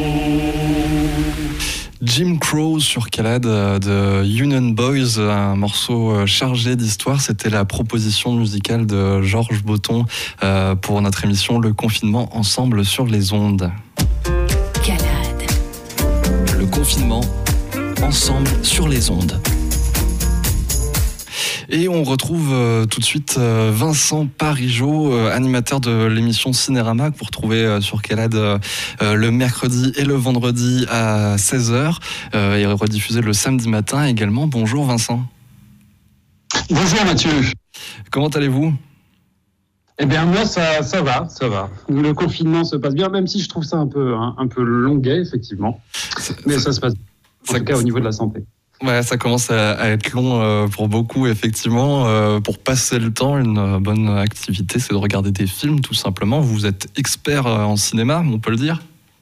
Jim Crow sur Calade de Union Boys, un morceau chargé d'histoire. C'était la proposition musicale de Georges Botton pour notre émission Le Confinement Ensemble sur les ondes. Calade. Le confinement ensemble sur les ondes. Et on retrouve tout de suite Vincent Parisot, animateur de l'émission Cinérama, que vous retrouvez sur Calade le mercredi et le vendredi à 16h, et rediffusé le samedi matin également. Bonjour Vincent. Bonjour Mathieu. Comment allez-vous ? Eh bien moi ça va. Le confinement se passe bien, même si je trouve ça un peu longuet effectivement. Mais ça se passe bien, en tout cas au niveau de la santé. Ouais, ça commence à être long pour beaucoup, effectivement. Pour passer le temps, une bonne activité, c'est de regarder des films, tout simplement. Vous êtes expert en cinéma, on peut le dire ?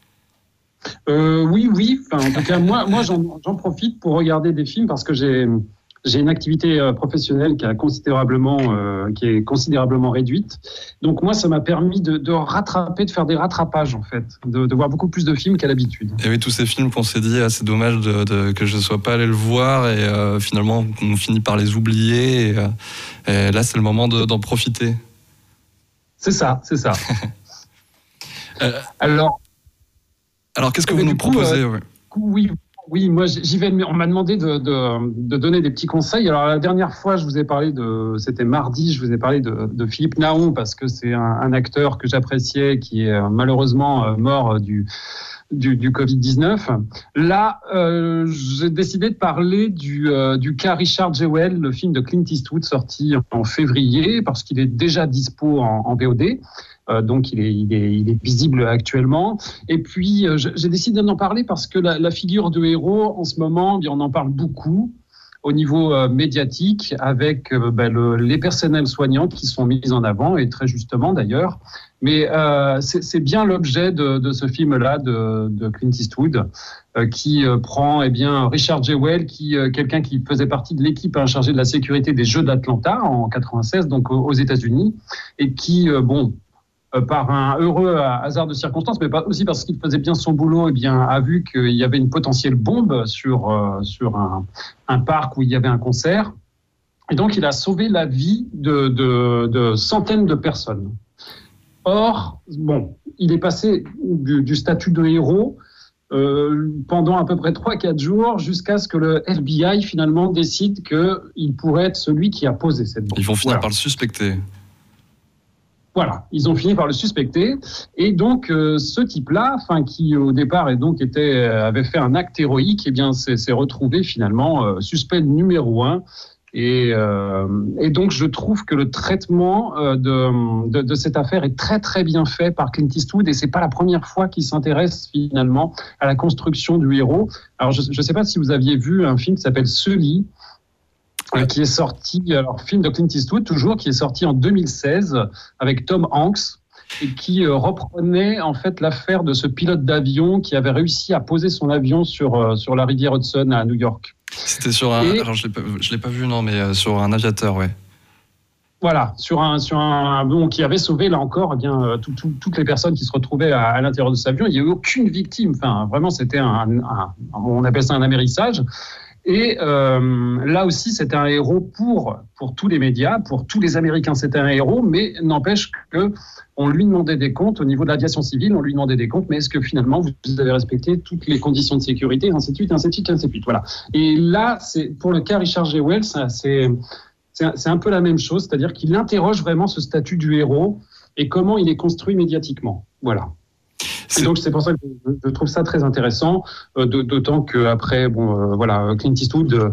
Oui. Enfin, en tout cas, moi j'en profite pour regarder des films parce que j'ai une activité professionnelle qui est considérablement réduite. Donc moi, ça m'a permis de rattraper, de faire des rattrapages en fait, de voir beaucoup plus de films qu'à l'habitude. Et oui, tous ces films qu'on s'est dit, c'est dommage que je ne sois pas allé le voir, et finalement, on finit par les oublier. Et là, c'est le moment d'en profiter. C'est ça. Alors, qu'est-ce que vous nous proposez coup, oui, moi j'y vais. On m'a demandé de donner des petits conseils. Alors la dernière fois, je vous ai parlé c'était mardi, je vous ai parlé de Philippe Naon parce que c'est un acteur que j'appréciais qui est malheureusement mort du Covid-19. Là, j'ai décidé de parler du cas Richard Jewell, le film de Clint Eastwood sorti en février parce qu'il est déjà dispo en VOD. Donc il est visible actuellement. Et puis j'ai décidé d'en parler parce que la figure de héros en ce moment, on en parle beaucoup au niveau médiatique avec les personnels soignants qui sont mis en avant et très justement d'ailleurs. Mais c'est bien l'objet de ce film-là de Clint Eastwood qui prend Richard Jewell, quelqu'un qui faisait partie de l'équipe chargée de la sécurité des Jeux d'Atlanta en 96, donc aux États-Unis, et qui par un heureux hasard de circonstances, mais pas aussi parce qu'il faisait bien son boulot, a vu qu'il y avait une potentielle bombe sur un parc où il y avait un concert. Et donc, il a sauvé la vie de centaines de personnes. Or, il est passé du statut de héros pendant à peu près 3-4 jours jusqu'à ce que le FBI, finalement, décide qu'il pourrait être celui qui a posé cette bombe. Ils vont finir par le suspecter. Voilà, ils ont fini par le suspecter. Et donc, ce type-là, qui au départ avait fait un acte héroïque, s'est retrouvé finalement suspect numéro 1. Et donc, je trouve que le traitement de cette affaire est très, très bien fait par Clint Eastwood. Et c'est pas la première fois qu'il s'intéresse finalement à la construction du héros. Alors, je ne sais pas si vous aviez vu un film qui s'appelle Sully, qui est sorti, film de Clint Eastwood toujours, qui est sorti en 2016 avec Tom Hanks et qui reprenait en fait l'affaire de ce pilote d'avion qui avait réussi à poser son avion sur la rivière Hudson à New York. C'était sur alors je l'ai pas vu, non, mais sur un aviateur, ouais. Voilà, sur un avion qui avait sauvé, là encore, toutes les personnes qui se retrouvaient à l'intérieur de cet avion. Il n'y a eu aucune victime. Enfin, vraiment, c'était on appelle ça un amérissage. Et là aussi, c'était un héros pour tous les médias, pour tous les Américains, c'était un héros, mais n'empêche qu'on lui demandait des comptes au niveau de l'aviation civile, on lui demandait des comptes, mais est-ce que finalement vous avez respecté toutes les conditions de sécurité, ainsi de suite, ainsi de suite, ainsi de suite. Voilà. Et là, pour le cas Richard Jewell, c'est un peu la même chose, c'est-à-dire qu'il interroge vraiment ce statut du héros et comment il est construit médiatiquement. Voilà. Et donc c'est pour ça que je trouve ça très intéressant, d'autant qu'après, Clint Eastwood,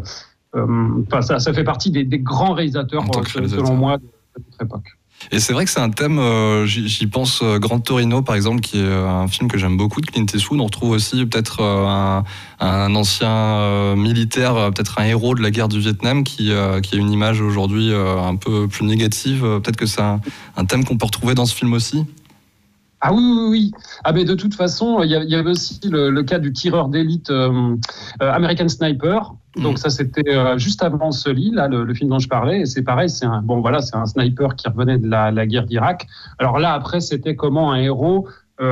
ça fait partie des grands réalisateurs, selon moi, de notre époque. Et c'est vrai que c'est un thème, j'y pense, Grand Torino par exemple, qui est un film que j'aime beaucoup de Clint Eastwood. On retrouve aussi peut-être un ancien militaire, peut-être un héros de la guerre du Vietnam qui a une image aujourd'hui un peu plus négative. Peut-être que c'est un thème qu'on peut retrouver dans ce film aussi. Ah oui. Ah mais de toute façon, il y avait aussi le cas du tireur d'élite American Sniper. Donc ça c'était juste avant Sully, là le film dont je parlais. Et c'est pareil, c'est un sniper qui revenait de la guerre d'Irak. Alors là après c'était comment un héros,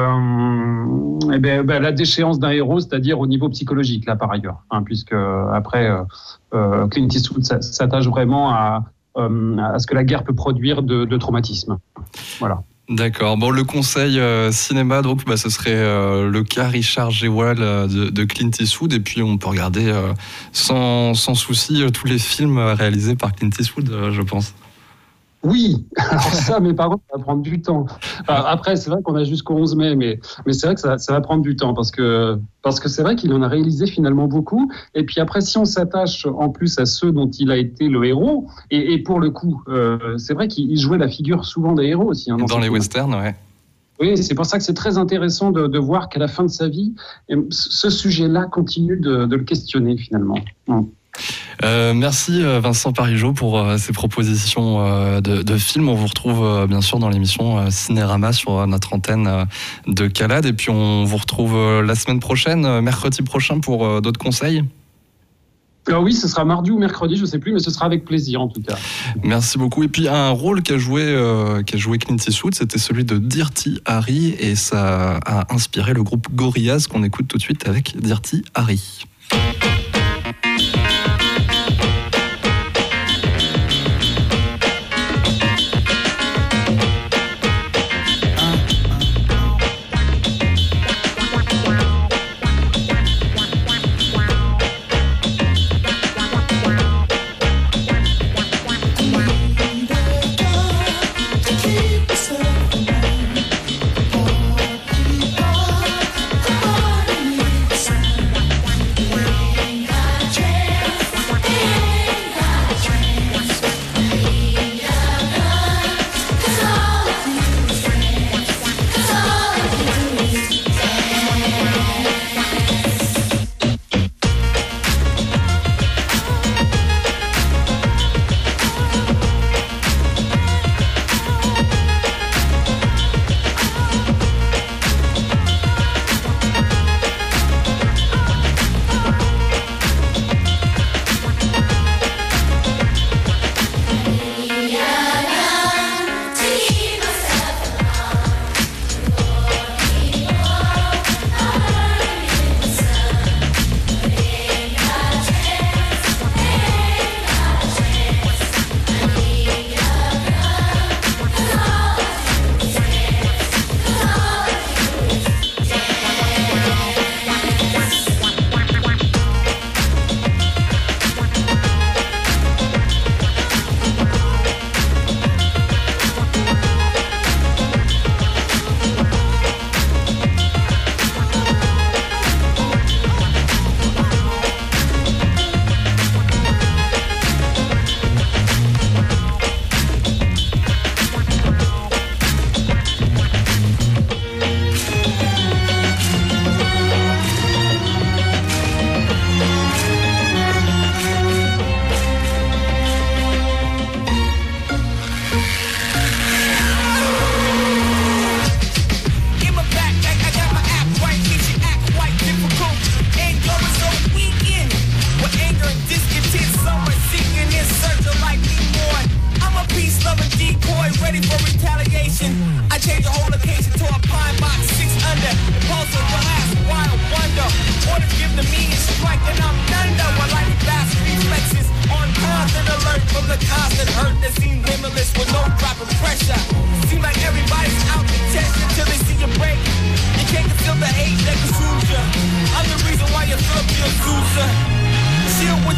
la déchéance d'un héros, c'est-à-dire au niveau psychologique là par ailleurs, puisque après Clint Eastwood s'attache vraiment à ce que la guerre peut produire de traumatisme. Voilà. D'accord. Bon, le conseil cinéma, donc, ce serait le cas Richard Jewell de Clint Eastwood, et puis on peut regarder sans souci tous les films réalisés par Clint Eastwood, je pense. Oui, alors ça, mais par contre, ça va prendre du temps. Après, c'est vrai qu'on a jusqu'au 11 mai, mais c'est vrai que ça va prendre du temps parce que c'est vrai qu'il en a réalisé finalement beaucoup. Et puis après, si on s'attache en plus à ceux dont il a été le héros, et pour le coup, c'est vrai qu'il jouait la figure souvent des héros aussi. Dans les westerns, ouais. Oui, c'est pour ça que c'est très intéressant de voir qu'à la fin de sa vie, ce sujet-là continue de le questionner finalement. Merci Vincent Parisot pour ces propositions de films. On vous retrouve bien sûr dans l'émission Cinérama sur notre antenne de Calade, et puis on vous retrouve la semaine prochaine, mercredi prochain, pour d'autres conseils. Alors oui, ce sera mardi ou mercredi, je ne sais plus, mais ce sera avec plaisir en tout cas. Merci beaucoup. Et puis un rôle qu'a joué Clint Eastwood, c'était celui de Dirty Harry, et ça a inspiré le groupe Gorillaz qu'on écoute tout de suite avec Dirty Harry.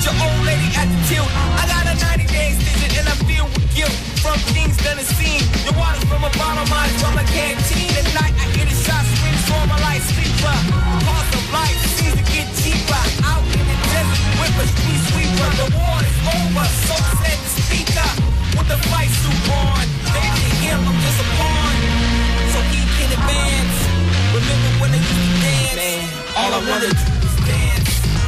with your old lady at the tilt. I got a 90-day extension and I feel with guilt from things done and seen. The water's from a bottle, mine's from a canteen. At night I hear the shots scream, so my light sleeper. Cost of life seems to get cheaper. Out in the desert with a street sweeper. The war is over, so said the speaker. With the fight suit on, they didn't hear I'm just a pawn. So he can advance. Remember when they used to dance? Man, all I wanna do is dance.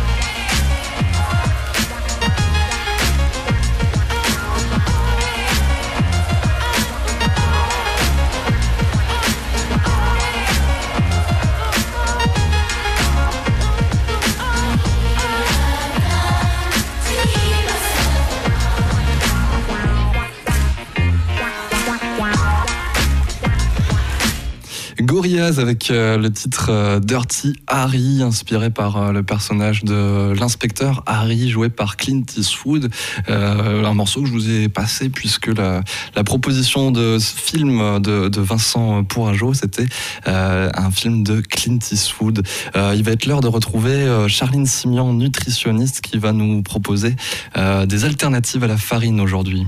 Gorillaz avec le titre Dirty Harry, inspiré par le personnage de l'inspecteur Harry, joué par Clint Eastwood. Un morceau que je vous ai passé puisque la proposition de ce film de Vincent Pourrageau, c'était un film de Clint Eastwood. Il va être l'heure de retrouver Charline Simian, nutritionniste, qui va nous proposer des alternatives à la farine aujourd'hui.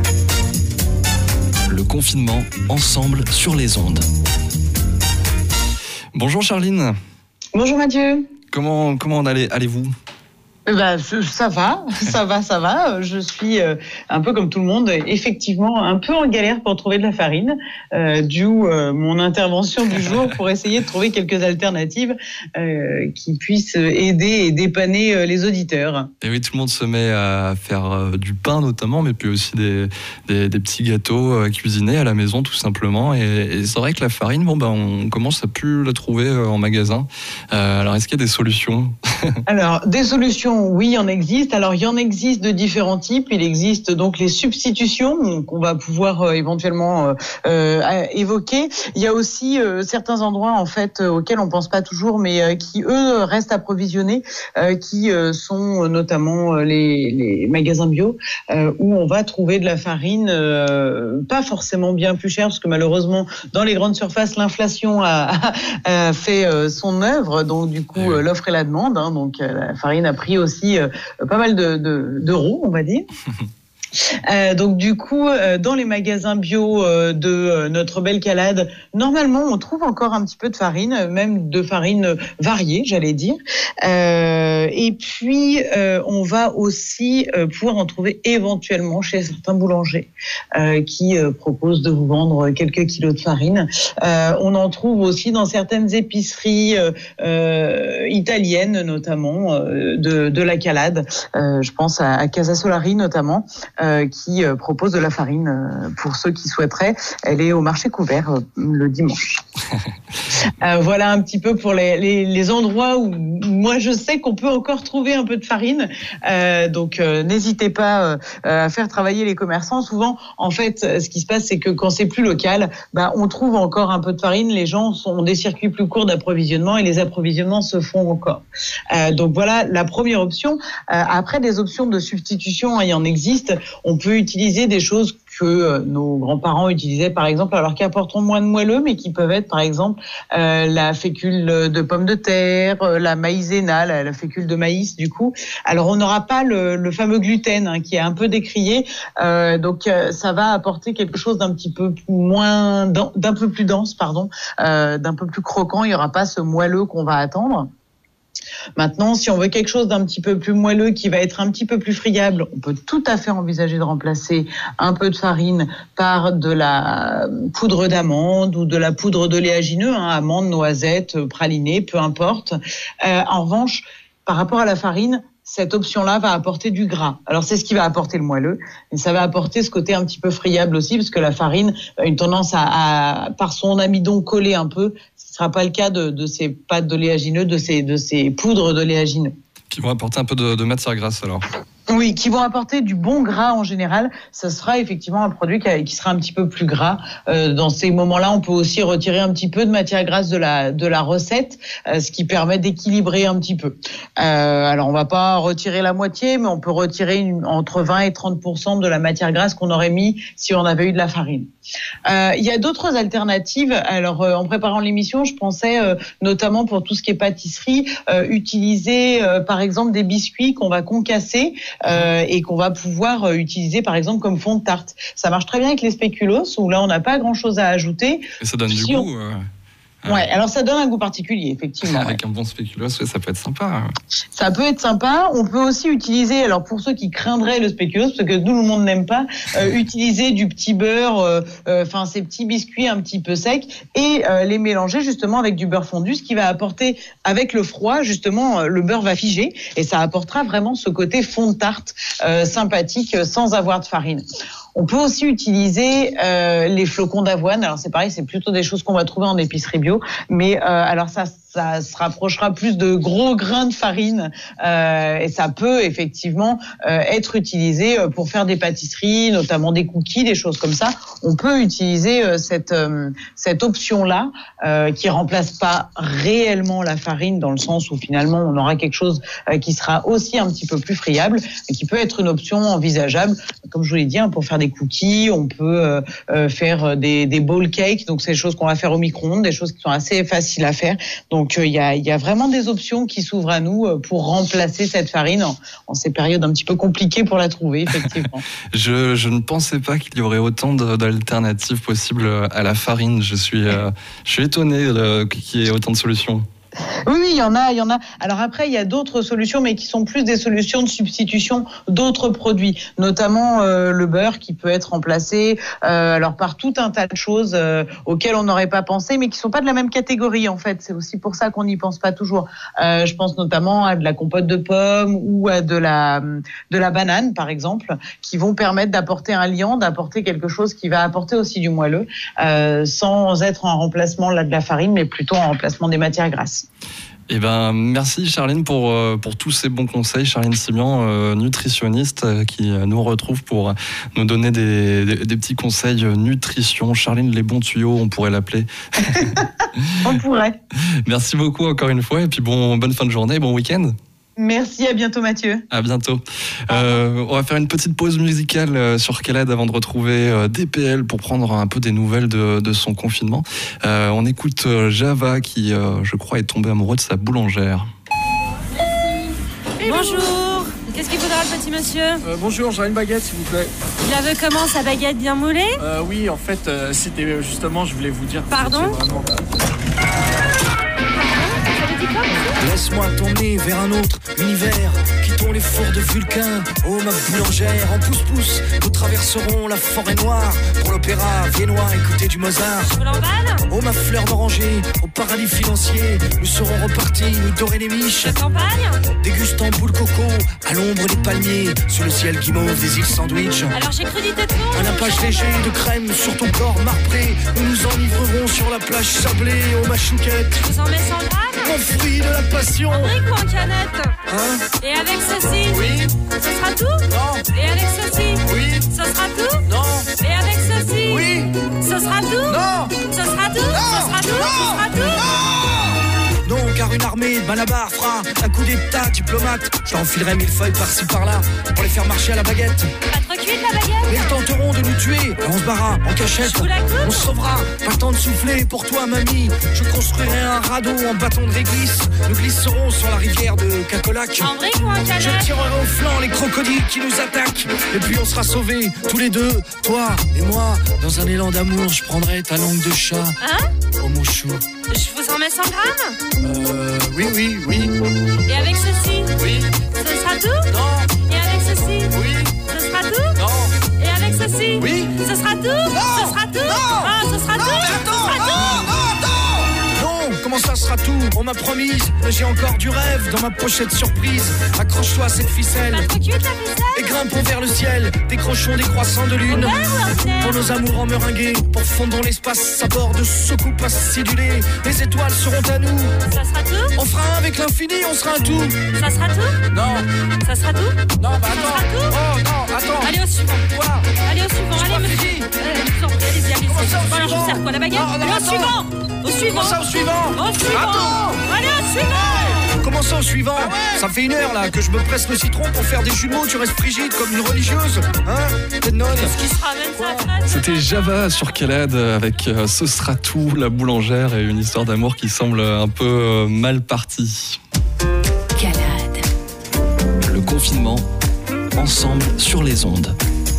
Le confinement, ensemble sur les ondes. Bonjour Charline. Bonjour Mathieu. Comment allez-vous ? Ça va. Je suis un peu comme tout le monde, effectivement un peu en galère pour trouver de la farine, d'où mon intervention du jour pour essayer de trouver quelques alternatives qui puissent aider et dépanner les auditeurs. Et oui, tout le monde se met à faire du pain notamment, mais puis aussi des petits gâteaux cuisinés à la maison tout simplement. Et c'est vrai que la farine, on commence à plus la trouver en magasin. Alors est-ce qu'il y a des solutions ? Alors des solutions. Oui, il y en existe. Alors, il y en existe de différents types. Il existe donc les substitutions qu'on va pouvoir éventuellement évoquer. Il y a aussi certains endroits en fait auxquels on pense pas toujours, mais qui eux restent approvisionnés, qui sont notamment les magasins bio, où on va trouver de la farine pas forcément bien plus chère, parce que malheureusement dans les grandes surfaces l'inflation a fait son œuvre. Donc du coup l'offre et la demande. Donc la farine a pris aussi pas mal d'euros, on va dire. Donc du coup, dans les magasins bio de notre belle Calade, normalement, on trouve encore un petit peu de farine, même de farine variée, j'allais dire. Et puis, on va aussi pouvoir en trouver éventuellement chez certains boulangers qui proposent de vous vendre quelques kilos de farine. On en trouve aussi dans certaines épiceries italiennes, notamment de la Calade. Je pense à Casa Solari, notamment. Qui propose de la farine pour ceux qui souhaiteraient. Elle est au marché couvert le dimanche. Voilà un petit peu pour les endroits où moi je sais qu'on peut encore trouver un peu de farine. Donc n'hésitez pas à faire travailler les commerçants. Souvent, en fait, ce qui se passe, c'est que quand c'est plus local, on trouve encore un peu de farine. Les gens ont des circuits plus courts d'approvisionnement et les approvisionnements se font encore. Donc voilà la première option. Après, des options de substitution, il y en existe. On peut utiliser des choses que nos grands-parents utilisaient, par exemple, alors qui apporteront moins de moelleux, mais qui peuvent être, par exemple, la fécule de pommes de terre, la maïzena, la fécule de maïs, du coup. Alors, on n'aura pas le fameux gluten, qui est un peu décrié. Donc, ça va apporter quelque chose d'un petit peu moins, d'un peu plus dense, d'un peu plus croquant. Il n'y aura pas ce moelleux qu'on va attendre. Maintenant, si on veut quelque chose d'un petit peu plus moelleux, qui va être un petit peu plus friable, on peut tout à fait envisager de remplacer un peu de farine par de la poudre d'amande ou de la poudre d'oléagineux, amandes, noisettes, pralinées, peu importe. En revanche, par rapport à la farine, cette option-là va apporter du gras. Alors, c'est ce qui va apporter le moelleux, mais ça va apporter ce côté un petit peu friable aussi, parce que la farine a une tendance à par son amidon, coller un peu. Ce ne sera pas le cas de ces pâtes d'oléagineux, de ces poudres d'oléagineux. Qui vont apporter un peu de matière grasse, alors. Oui, qui vont apporter du bon gras en général. Ça sera effectivement un produit qui sera un petit peu plus gras. Dans ces moments-là, on peut aussi retirer un petit peu de matière grasse de la recette, ce qui permet d'équilibrer un petit peu. Alors, on va pas retirer la moitié, mais on peut retirer entre 20 et 30% de la matière grasse qu'on aurait mis si on avait eu de la farine. Il y a d'autres alternatives. Alors, en préparant l'émission, je pensais notamment pour tout ce qui est pâtisserie, utiliser par exemple des biscuits qu'on va concasser et qu'on va pouvoir utiliser par exemple comme fond de tarte. Ça marche très bien avec les spéculoos où là on n'a pas grand-chose à ajouter. Et ça donne du goût. Ouais, alors ça donne un goût particulier, effectivement. Avec un bon spéculoos, ça peut être sympa. Ça peut être sympa. On peut aussi utiliser, alors pour ceux qui craindraient le spéculoos, parce que tout le monde n'aime pas, utiliser du petit beurre, ces petits biscuits un petit peu secs, et les mélanger justement avec du beurre fondu, ce qui va apporter, avec le froid, justement, le beurre va figer, et ça apportera vraiment ce côté fond de tarte sympathique, sans avoir de farine. On peut aussi utiliser les flocons d'avoine. Alors c'est pareil, c'est plutôt des choses qu'on va trouver en épicerie bio, mais alors ça se rapprochera plus de gros grains de farine et ça peut effectivement être utilisé pour faire des pâtisseries, notamment des cookies, des choses comme ça. On peut utiliser cette option-là qui remplace pas réellement la farine dans le sens où finalement on aura quelque chose qui sera aussi un petit peu plus friable et qui peut être une option envisageable. Comme je vous l'ai dit, pour faire des cookies, on peut faire des bowl cakes, donc c'est des choses qu'on va faire au micro-ondes, des choses qui sont assez faciles à faire. Donc il y a vraiment des options qui s'ouvrent à nous pour remplacer cette farine en ces périodes un petit peu compliquées pour la trouver, effectivement. Je ne pensais pas qu'il y aurait autant d'alternatives possibles à la farine. Je suis étonné qu'il y ait autant de solutions. Oui, il y en a. Alors après, il y a d'autres solutions, mais qui sont plus des solutions de substitution d'autres produits, notamment le beurre qui peut être remplacé par tout un tas de choses auxquelles on n'aurait pas pensé, mais qui sont pas de la même catégorie en fait. C'est aussi pour ça qu'on n'y pense pas toujours. Je pense notamment à de la compote de pommes ou à de la banane, par exemple, qui vont permettre d'apporter un liant, d'apporter quelque chose qui va apporter aussi du moelleux, sans être en remplacement de la farine, mais plutôt en remplacement des matières grasses. Eh ben, merci Charline pour tous ces bons conseils. Charline Simian, nutritionniste, qui nous retrouve pour nous donner des petits conseils nutrition. Charline, les bons tuyaux, on pourrait l'appeler. On pourrait. Merci beaucoup encore une fois et puis bonne fin de journée, bon week-end. Merci, à bientôt Mathieu. À bientôt. On va faire une petite pause musicale sur Calade avant de retrouver DPL pour prendre un peu des nouvelles de son confinement. On écoute Java qui, je crois, est tombé amoureux de sa boulangère. Bonjour. Qu'est-ce qu'il voudra le petit monsieur ? Bonjour, j'aurais une baguette s'il vous plaît. Il la veut comment, sa baguette bien moulée ? Oui, en fait, c'était justement, je voulais vous dire... Pardon ? Vraiment... Laisse-moi t'emmener vers un autre univers. Quittons les fours de Vulcain. Oh ma boulangère, en pouce-pouce, nous traverserons la forêt noire. Pour l'opéra viennois, écouter du Mozart. Je vous l'emballe ? Oh ma fleur d'oranger, au paradis financier. Nous serons repartis, nous dorer les miches. De campagne ? Dégustant boule coco, à l'ombre des palmiers. Sous le ciel guimauve des îles Sandwich. Alors j'ai cru dit un nappage léger de crème sur ton corps marbré. Nous nous enivrerons sur la plage sablée. Oh ma chouquette, je vous en mets 100 grammes. Mon fruit de la passion. En brique ou en canette ? Hein ? Et avec ceci ? Oui. Ce sera tout ? Non. Et avec ceci ? Oui. Ce sera tout ? Non. Et avec ceci ? Oui. Ce sera tout ? Non. Ce sera tout ? Non. Ce sera tout ? Non. Ce sera tout ? Non, car une armée de Malabar fera un coup d'état diplomate. Je t'enfilerai 1000 feuilles par-ci par-là pour les faire marcher à la baguette. Pas trop cuite la baguette ? Mais ils tenteront de nous tuer. On se barra en cachette. Je vous la coupe ? On se sauvera. Pas le temps de souffler pour toi, mamie. Je construirai un radeau en bâton de réglisse. Nous glisserons sur la rivière de Cacolac. En brique ou en canette ? Je tirerai au flanc les crocodiles qui nous attaquent. Et puis on sera sauvés, tous les deux, toi et moi. Dans un élan d'amour, je prendrai ta langue de chat. Hein ? Oh mon chou. Je vous en mets 100 grammes ? Oui. Et avec ceci ? Oui. Ce sera tout ? Non. Et avec ceci ? Oui. Ce sera tout ? Non. Et avec ceci ? Oui. Ce sera tout ? Non. Ce sera tout ? Non. Ah, ce sera tout ? Mais attends. Ce sera tout ? Non. Comment comment ça sera tout? On m'a promis, mais j'ai encore du rêve dans ma pochette surprise. Accroche-toi à cette ficelle et grimpons vers le ciel. Décrochons des croissants de lune pour nos amours en meringués. Pour fondre dans l'espace à bord de soucoupes acidulées. Les étoiles seront à nous. Ça sera tout? On fera un avec l'infini, on sera un tout. Ça sera tout? Non. Ça sera tout? Non, bah attends. Ça sera tout? Oh non, attends. Allez au suivant. Quoi? Allez au suivant, allez monsieur. Je vous en prie, allez-y. Bon, alors je vous sers quoi, la baguette? Non, Allez au attends. suivant. Au suivant. Comment ça au suivant? Au suivant. Attends. Allez au suivant. Comment ça au suivant? Ça fait 1 heure là que je me presse le citron pour faire des jumeaux. Tu restes frigide comme une religieuse, hein? T'es nonne. Qu'est-ce qui sera même ça après? C'était Java sur Calade avec Ce sera tout, la boulangère et une histoire d'amour qui semble un peu mal partie. Calade. Le confinement, ensemble sur les ondes.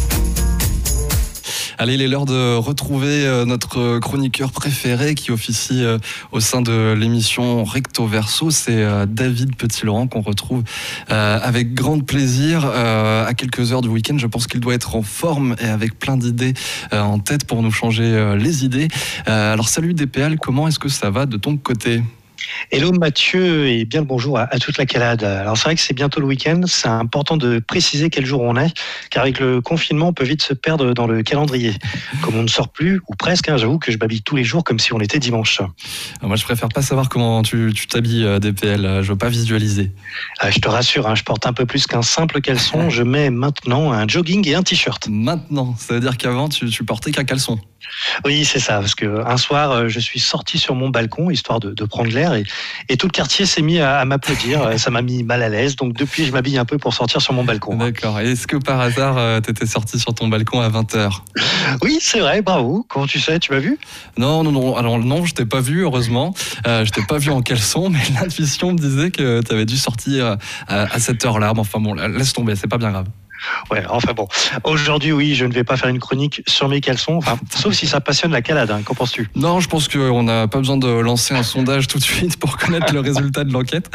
Allez, il est l'heure de retrouver notre chroniqueur préféré qui officie au sein de l'émission Recto Verso. C'est David Petit-Laurent qu'on retrouve avec grand plaisir à quelques heures du week-end. Je pense qu'il doit être en forme et avec plein d'idées en tête pour nous changer les idées. Alors salut DPL, comment est-ce que ça va de ton côté ? Hello Mathieu et bien le bonjour à toute la Calade. Alors c'est vrai que c'est bientôt le week-end, c'est important de préciser quel jour on est, car avec le confinement on peut vite se perdre dans le calendrier. Comme on ne sort plus, ou presque, j'avoue que je m'habille tous les jours comme si on était dimanche. Moi je préfère pas savoir comment tu t'habilles DPL, je veux pas visualiser. Je te rassure, je porte un peu plus qu'un simple caleçon, je mets maintenant un jogging et un t-shirt. Maintenant, ça veut dire qu'avant tu portais qu'un caleçon. Oui, c'est ça, parce que un soir, je suis sorti sur mon balcon, histoire de prendre l'air, et tout le quartier s'est mis à m'applaudir. Ça m'a mis mal à l'aise, donc depuis, je m'habille un peu pour sortir sur mon balcon. D'accord. Et est-ce que par hasard, t'étais sorti sur ton balcon à 20h ? Oui, c'est vrai, bravo. Comment tu sais, tu m'as vu ? Non. Alors non, je t'ai pas vu, heureusement. Je t'ai pas vu en caleçon, mais l'intuition me disait que t'avais dû sortir à cette heure-là. Enfin bon, laisse tomber, c'est pas bien grave. Ouais, enfin bon. Aujourd'hui, oui, je ne vais pas faire une chronique sur mes caleçons, sauf si ça passionne la Calade, qu'en penses-tu ? Non, je pense qu'on n'a pas besoin de lancer un sondage tout de suite pour connaître le résultat de l'enquête.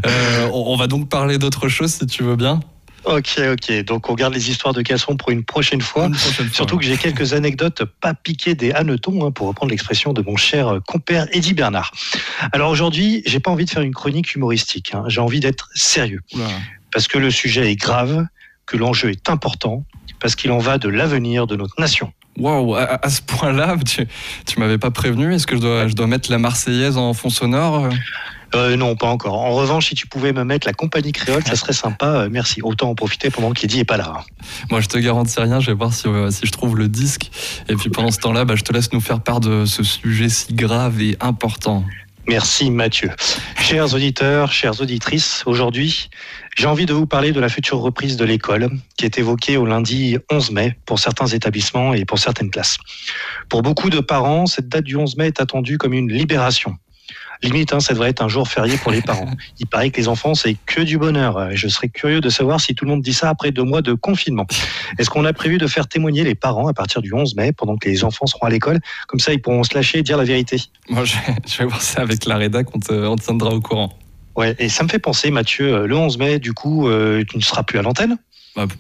On va donc parler d'autre chose, si tu veux bien. Ok. Donc on garde les histoires de caleçons pour une prochaine fois. Surtout que j'ai quelques anecdotes pas piquées des hannetons, pour reprendre l'expression de mon cher compère Eddy Bernard. Alors aujourd'hui, j'ai pas envie de faire une chronique humoristique. J'ai envie d'être sérieux. Oula. Parce que le sujet est grave, que l'enjeu est important, parce qu'il en va de l'avenir de notre nation. Waouh, à ce point-là, tu m'avais pas prévenu. Est-ce que je dois mettre la Marseillaise en fond sonore ? Non, pas encore. En revanche, si tu pouvais me mettre la compagnie créole, ça serait sympa. Merci. Autant en profiter pendant qu'Eddy est pas là. Moi, je te garantis rien. Je vais voir si je trouve le disque. Et puis pendant ce temps-là, je te laisse nous faire part de ce sujet si grave et important. Merci Mathieu. Chers auditeurs, chères auditrices, aujourd'hui, j'ai envie de vous parler de la future reprise de l'école qui est évoquée au lundi 11 mai pour certains établissements et pour certaines classes. Pour beaucoup de parents, cette date du 11 mai est attendue comme une libération. Limite, ça devrait être un jour férié pour les parents. Il paraît que les enfants, c'est que du bonheur. Et je serais curieux de savoir si tout le monde dit ça après 2 mois de confinement. Est-ce qu'on a prévu de faire témoigner les parents à partir du 11 mai, pendant que les enfants seront à l'école ? Comme ça, ils pourront se lâcher et dire la vérité. Moi, je vais voir ça avec la rédac, on tiendra au courant. Ouais, et ça me fait penser, Mathieu, le 11 mai, du coup, tu ne seras plus à l'antenne ? Pourquoi ?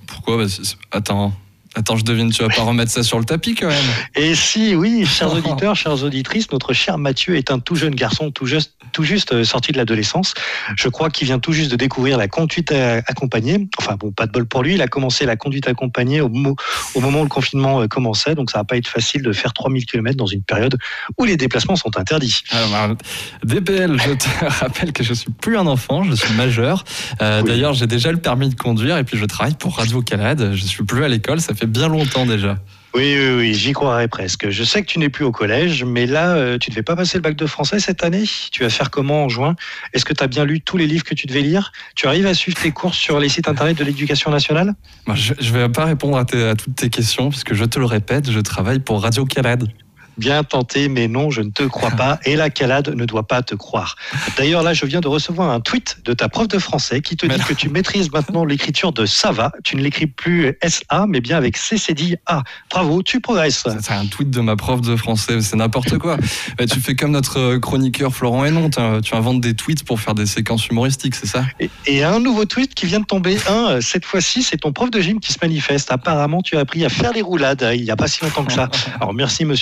Attends, je devine, tu vas pas remettre ça sur le tapis quand même. Et si, oui, chers auditeurs, chères auditrices, notre cher Mathieu est un tout jeune garçon, tout juste sorti de l'adolescence. Je crois qu'il vient tout juste de découvrir la conduite accompagnée. Enfin bon, pas de bol pour lui, il a commencé la conduite accompagnée au moment où le confinement commençait, donc ça va pas être facile de faire 3000 km dans une période où les déplacements sont interdits. Alors, DPL, je te rappelle que je suis plus un enfant, je suis majeur. Oui. D'ailleurs, j'ai déjà le permis de conduire et puis je travaille pour Radio Calade. Je suis plus à l'école, ça fait bien longtemps déjà. Oui, j'y croirais presque. Je sais que tu n'es plus au collège, mais là, tu ne devais pas passer le bac de français cette année. Tu vas faire comment en juin ? Est-ce que tu as bien lu tous les livres que tu devais lire ? Tu arrives à suivre tes cours sur les sites internet de l'Éducation nationale ? Je ne vais pas répondre à toutes tes questions, puisque je te le répète, je travaille pour Radio Calade. Bien tenté, mais non, je ne te crois pas. Et la Calade ne doit pas te croire. D'ailleurs, là, je viens de recevoir un tweet de ta prof de français qui te dit que tu maîtrises maintenant l'écriture de ça va. Tu ne l'écris plus SA, mais bien avec CCDA. Bravo, tu progresses. C'est un tweet de ma prof de français, c'est n'importe quoi. Tu fais comme notre chroniqueur Florent Hénon, tu inventes des tweets pour faire des séquences humoristiques, c'est ça ? Et un nouveau tweet qui vient de tomber. Cette fois-ci, c'est ton prof de gym qui se manifeste. Apparemment, tu as appris à faire les roulades il n'y a pas si longtemps que ça. Alors, merci, monsieur le prof de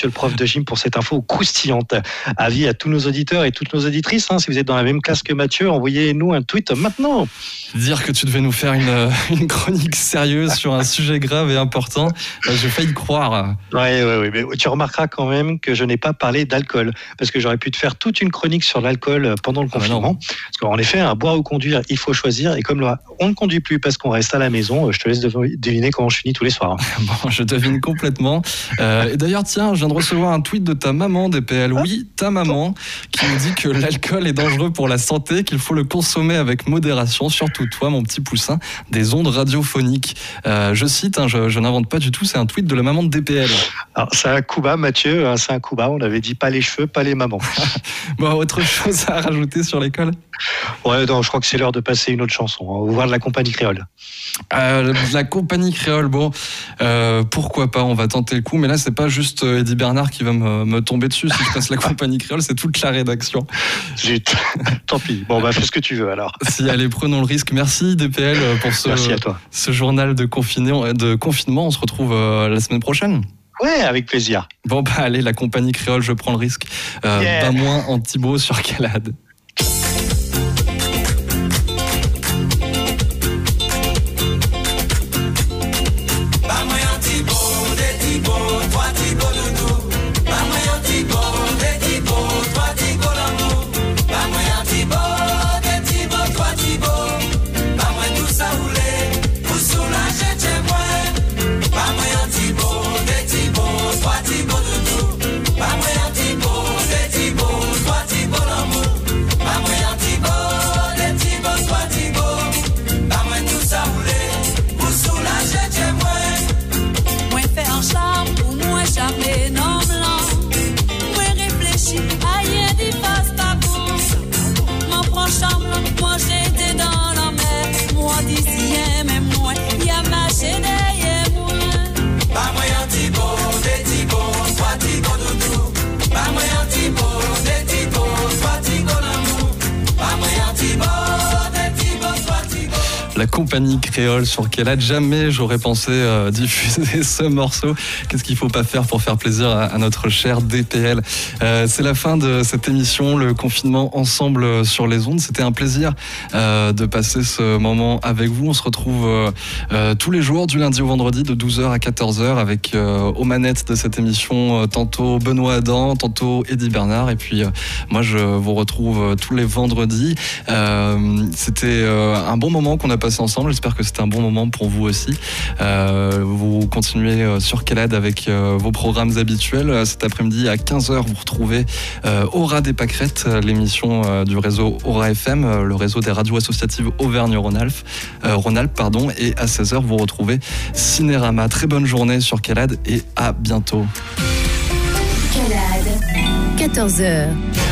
de gym pour cette info croustillante. Avis à tous nos auditeurs et toutes nos auditrices, si vous êtes dans la même classe que Mathieu, envoyez-nous un tweet maintenant. Dire que tu devais nous faire une chronique sérieuse sur un sujet grave et important, j'ai failli y croire. Oui, mais tu remarqueras quand même que je n'ai pas parlé d'alcool, parce que j'aurais pu te faire toute une chronique sur l'alcool pendant le confinement. Parce qu'en effet, boire ou conduire, il faut choisir, et comme on ne conduit plus parce qu'on reste à la maison, je te laisse deviner comment je finis tous les soirs. Bon, je devine complètement. Et d'ailleurs, tiens, je viens de recevoir un tweet de ta maman, DPL. Oui, ta maman, qui nous dit que l'alcool est dangereux pour la santé, qu'il faut le consommer avec modération, surtout toi, mon petit poussin, des ondes radiophoniques. Je cite, je n'invente pas du tout, c'est un tweet de la maman de DPL. Alors, c'est un coup bas, Mathieu, c'est un coup bas. On avait dit pas les cheveux, pas les mamans. Bon, autre chose à rajouter sur l'école ? Ouais, non, je crois que c'est l'heure de passer une autre chanson. On va voir de la compagnie créole. La compagnie créole, bon, pourquoi pas, on va tenter le coup, mais là c'est pas juste Eddie Bernard qui va me tomber dessus si je passe la compagnie créole, c'est toute la rédaction. Zut, tant pis, bon fais ce que tu veux alors. Si, allez, prenons le risque. Merci DPL pour Merci à toi. Ce journal de confinement, on se retrouve la semaine prochaine. Ouais, avec plaisir. Bon allez, la compagnie créole, je prends le risque. Pas moins en Thibaut sur Calade. La compagnie créole sur Calade, jamais j'aurais pensé diffuser ce morceau. Qu'est-ce qu'il faut pas faire pour faire plaisir à notre cher DPL. C'est la fin de cette émission, le confinement ensemble sur les ondes. C'était un plaisir de passer ce moment avec vous. On se retrouve tous les jours du lundi au vendredi de 12h à 14h avec aux manettes de cette émission tantôt Benoît Adam, tantôt Eddie Bernard, et puis moi je vous retrouve tous les vendredis. C'était un bon moment qu'on a passé ensemble, j'espère que c'était un bon moment pour vous aussi. Vous continuez sur Calade avec vos programmes habituels. Cet après-midi à 15h, vous retrouvez Aura des Pâquerettes, l'émission du réseau Aura FM, le réseau des radios associatives Auvergne-Rhône-Alpes, et à 16h, vous retrouvez Cinérama. Très bonne journée sur Calade et à bientôt. Calade, 14h.